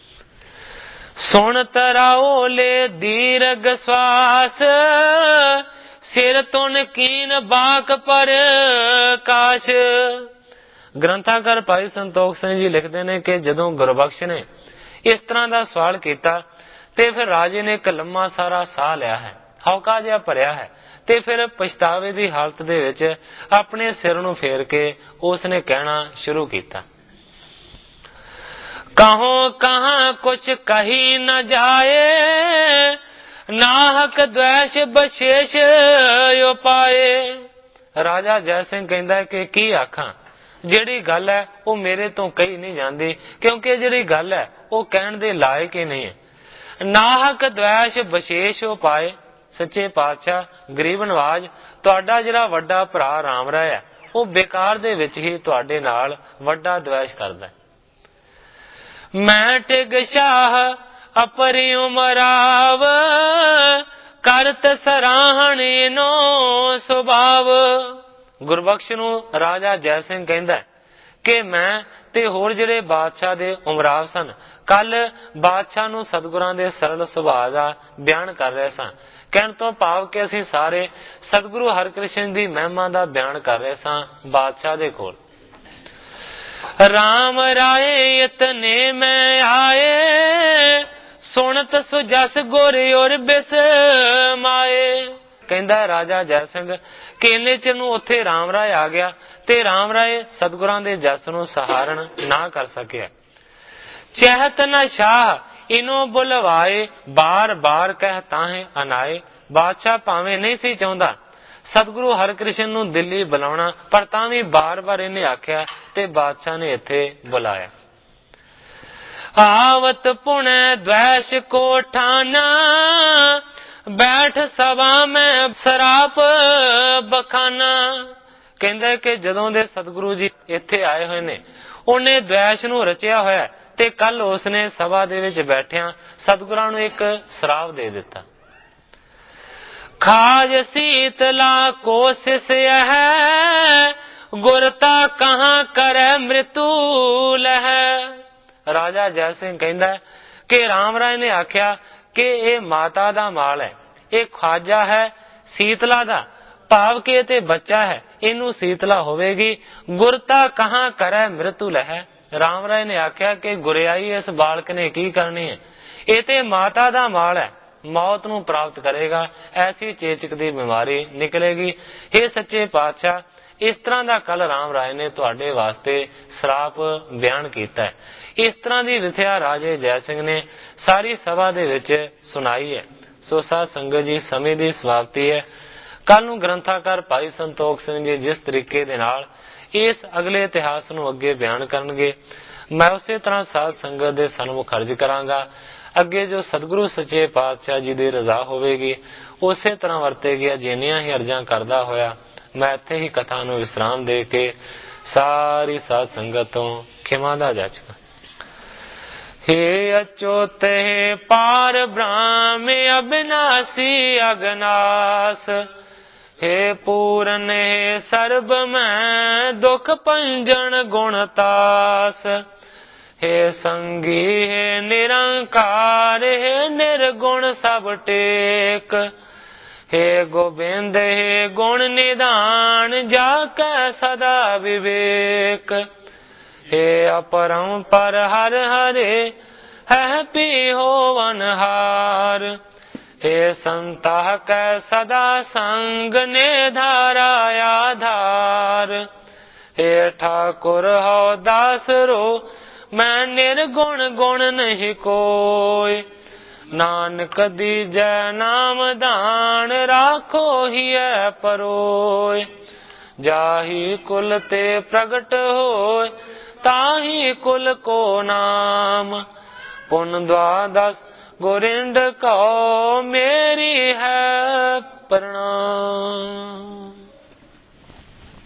ਸੁਣ ਤਰਾਓ ਲੈ ਦੀਰਘ ਸਵਾਸ, ਸਿਰ ਤੁਨ ਕੀਨ ਬਾਕ ਪਰ ਕਾਸ਼। ਗ੍ਰੰਥਾਕਾਰ ਭਾਈ ਸੰਤੋਖ ਸਿੰਘ ਜੀ ਲਿਖਦੇ ਨੇ ਕਿ ਜਦੋਂ ਗੁਰਬਖਸ਼ ਨੇ ਇਸ ਤਰ੍ਹਾਂ ਦਾ ਸਵਾਲ ਕੀਤਾ ਤੇ ਫਿਰ ਰਾਜੇ ਨੇ ਇੱਕ ਲੰਮਾ ਸਾਰਾ ਸਾਹ ਲਿਆ ਹੈ, ਹੌਕਾ ਜਿਹਾ ਭਰਿਆ ਹੈ, ਤੇ ਫਿਰ ਪਛਤਾਵੇ ਦੀ ਹਾਲਤ ਦੇ ਵਿੱਚ ਆਪਣੇ ਸਿਰ ਨੂੰ ਫੇਰ ਕੇ ਉਸ ਨੇ ਕਹਿਣਾ ਸ਼ੁਰੂ ਕੀਤਾ। ਕਹੋ ਕਹਾਂ ਕੁਛ ਕਹੀ ਨ ਜਾਏ, ਨਾਹਕ ਦ્વੈਸ਼ ਬਸ਼ੇਸ਼ ਉਪਾਏ। ਰਾਜਾ ਜੈ ਸਿੰਘ ਕਹਿੰਦਾ ਕਿ ਕੀ ਆਖਾਂ, ਜਿਹੜੀ ਗੱਲ ਹੈ ਉਹ ਮੇਰੇ ਤੋਂ ਕਹੀ ਨਹੀਂ ਜਾਂਦੀ, ਕਿਉਂਕਿ ਜਿਹੜੀ ਗੱਲ ਹੈ ਉਹ ਕਹਿਣ ਦੇ ਲਾਇਕ ਹੀ ਨਹੀਂ ਹੈ। ਨਾਹਕ ਦ્વੈਸ਼ ਬਸ਼ੇਸ਼ ਉਪਾਏ। ਸੱਚੇ ਪਾਤਸ਼ਾਹ ਗਰੀਬ ਨਵਾਜ, ਤੁਹਾਡਾ ਜਿਹੜਾ ਵੱਡਾ ਭਰਾ ਰਾਮ ਰਾਏ ਹੈ ਉਹ ਬੇਕਾਰ ਦੇ ਵਿੱਚ ਹੀ ਤੁਹਾਡੇ ਨਾਲ ਵੱਡਾ ਦ્વੈਸ਼ ਕਰਦਾ। ਮੈਂ ਟਿਗ ਸ਼ਾਹ ਅਪਰਿ ਉਮਰਾਵ, ਕਰਤ ਸਰਾਹਣੀਨੋ ਸੁਭਾਵ। ਗੁਰਬਖਸ਼ ਨੂੰ ਰਾਜਾ ਜੈ ਸਿੰਘ ਕਹਿੰਦਾ ਕਿ ਮੈਂ ਤੇ ਹੋਰ ਜਿਹੜੇ ਬਾਦਸ਼ਾਹ ਦੇ ਉਮਰਾਵ ਸਨ, ਕੱਲ ਬਾਦਸ਼ਾਹ ਨੂੰ ਸਤਿਗੁਰਾਂ ਦੇ ਸਰਲ ਸੁਭਾਅ ਦਾ ਬਿਆਨ ਕਰ ਰਹੇ ਸਾਂ। ਕਹਿਣ ਤੋਂ ਭਾਵ ਕਿ ਅਸੀਂ ਸਾਰੇ ਸਤਿਗੁਰੂ ਹਰਿਕ੍ਰਿਸ਼ਨ ਦੀ ਮਹਿਮਾ ਦਾ ਬਿਆਨ ਕਰ ਰਹੇ ਸਾਂ ਬਾਦਸ਼ਾਹ ਦੇ ਕੋਲ। ਰਾਮ ਰਾਏ ਇਤਨੇ ਮੈਂ ਆਏ, ਸੁਣਤ ਸੁਜਸ ਗੁਰ ਔਰ ਬਿਸਮਾਏ। ਕਹਿੰਦਾ ਰਾਜਾ ਜੈ ਸਿੰਘ ਕਿ ਇੰਨੇ ਚਿਰ ਨੂੰ ਉੱਥੇ ਰਾਮ ਰਾਏ ਆ ਗਿਆ ਤੇ ਰਾਮ ਰਾਏ ਸਤਿਗੁਰਾਂ ਦੇ ਜਸ ਨੂੰ ਸਹਾਰਨ ਨਾ ਕਰ ਸਕਿਆ। ਚਹਿਤ ਨ ਸ਼ਾਹ ਇਨੋ ਬੁਲਵਾਏ, ਬਾਰ ਬਾਰ ਕਹਿ ਤਾਹੇ ਅਨਾਏ। ਬਾਦਸ਼ਾਹ ਭਾਵੇਂ ਨਹੀਂ ਸੀ ਚਾਹੁੰਦਾ ਸਤਿਗੁਰੂ ਹਰਿਕ੍ਰਿਸ਼ਨ ਨੂੰ ਦਿੱਲੀ ਬੁਲਾਉਣਾ, ਪਰ ਤਾਂ ਵੀ ਬਾਰ ਬਾਰ ਇਹਨੇ ਆਖਿਆ ਤੇ ਬਾਦਸ਼ਾਹ ਨੇ ਇੱਥੇ ਬੁਲਾਇਆ। ਆਵਤ ਪੁਣੇ ਦ્વੈਸ਼ ਕੋ ਠਾਨਾ, ਬੈਠ ਸਭਾ ਮੈਂ ਸਰਾਪ ਬਖਾਨਾ। ਕਹਿੰਦਾ ਕਿ ਜਦੋਂ ਦੇ ਸਤਿਗੁਰੂ ਜੀ ਇੱਥੇ ਆਏ ਹੋਏ ਨੇ, ਉਹਨੇ ਦ્વੈਸ਼ ਨੂੰ ਰਚਿਆ ਹੋਇਆ ਤੇ ਕੱਲ ਉਸਨੇ ਸਭਾ ਦੇ ਵਿੱਚ ਬੈਠਿਆਂ ਸਤਿਗੁਰਾਂ ਨੂੰ ਇੱਕ ਸਰਾਪ ਦੇ ਦਿੱਤਾ। ਖਾਜ ਸੀਤਲਾ ਕੋਸ਼ਿਸ਼ ਹੈ, ਗੁਰਤਾ ਕਹਾਂ ਕਰੈ ਮ੍ਰਿਤੂ ਲਹਿ। ਰਾਜਾ ਜੈ ਸਿੰਘ ਕਹਿੰਦਾ ਕਿ ਰਾਮ ਰਾਏ ਨੇ ਆਖਿਆ ਕਿ ਇਹ ਮਾਤਾ ਦਾ ਮਾਲ ਹੈ, ਇਹ ਖਵਾਜਾ ਹੈ ਸੀਤਲਾ ਦਾ, ਭਾਵ ਕਿ ਇਹ ਤੇ ਬੱਚਾ ਹੈ, ਇਹਨੂੰ ਸੀਤਲਾ ਹੋਵੇਗੀ। ਗੁਰਤਾ ਕਹਾਂ ਕਰੈ ਮ੍ਰਿਤੂ ਲਹਿ। ਰਾਮ ਰਾਏ ਨੇ ਆਖਿਆ ਕਿ ਗੁਰਿਆਈ ਇਸ ਬਾਲਕ ਨੇ ਕੀ ਕਰਨੀ ਹੈ, ਇਹ ਤੇ ਮਾਤਾ ਦਾ ਮਾਲ ਹੈ, ਮੌਤ ਨੂੰ ਪ੍ਰਾਪਤ ਕਰੇਗਾ, ਐਸੀ ਚੇਚਕ ਦੀ ਬਿਮਾਰੀ ਨਿਕਲੇਗੀ। ਇਹ ਸੱਚੇ ਪਾਤਸ਼ਾਹ, ਇਸ ਤਰ੍ਹਾਂ ਦਾ ਕੱਲ ਰਾਮ ਰਾਏ ਨੇ ਤੁਹਾਡੇ ਵਾਸਤੇ ਸਰਾਪ ਬਿਆਨ ਕੀਤਾ ਹੈ। ਇਸ ਤਰ੍ਹਾਂ ਦੀ ਵਿਥਿਆ ਰਾਜੇ ਜੈ ਸਿੰਘ ਨੇ ਸਾਰੀ ਸਭਾ ਦੇ ਵਿੱਚ ਸੁਣਾਈ ਹੈ। ਸੋ ਸਾਧ ਸੰਗਤ ਜੀ, ਸਮੇਂ ਦੀ ਸਮਾਪਤੀ ਹੈ। ਕੱਲ ਨੂੰ ਗ੍ਰੰਥਾਕਾਰ ਭਾਈ ਸੰਤੋਖ ਸਿੰਘ ਜੀ ਜਿਸ ਤਰੀਕੇ ਦੇ ਨਾਲ ਇਸ ਅਗਲੇ ਇਤਿਹਾਸ ਨੂੰ ਅੱਗੇ ਬਿਆਨ ਕਰਨਗੇ, ਮੈਂ ਉਸੇ ਤਰ੍ਹਾਂ ਸਾਧ ਸੰਗਤ ਦੇ ਸਨਮੁਖ ਅਰਜ਼ ਕਰਾਂਗਾ। ਅੱਗੇ ਜੋ ਸਤਿਗੁਰੂ ਸੱਚੇ ਪਾਤਸ਼ਾਹ ਜੀ ਦੀ ਰਜ਼ਾ ਹੋਵੇਗੀ ਉਸੇ ਤਰ੍ਹਾਂ ਵਰਤੇਗੀ। ਜਿੰਨੀਆਂ ਹੀ ਅਰਜ਼ਾਂ ਕਰਦਾ ਹੋਇਆ ਮੈਂ ਇੱਥੇ ਹੀ ਕਥਾ ਨੂੰ ਵਿਸਰਾਮ ਦੇ ਕੇ ਸਾਰੀ ਸਾਧ ਸੰਗਤ ਤੋਂ ਖਿਮਾ ਦਾ ਜਾਚਕਾਂ। हे अच्युते पार ब्रह्म अविनाशी अगनास, हे पूरन हे सर्ब में दुख पंजन गुणतास, हे संगी हे निरंकार हे निर्गुण सब टेक, हे गोबिंद हे गुण निदान जाके सदा विवेक, हे अपरंपर हर हरे है पी होवनहार, हे संता कै सदा संग ने धारा आधार, हे ठाकुर हो दास रो मैं निर्गुण गुण नहीं कोय, नानक दीजै नाम दान राखो ही परोय, जाही कुल ते प्रगट होय ताही कुल को नाम, पुन द्वादश गोरिंद को मेरी है प्रणाम।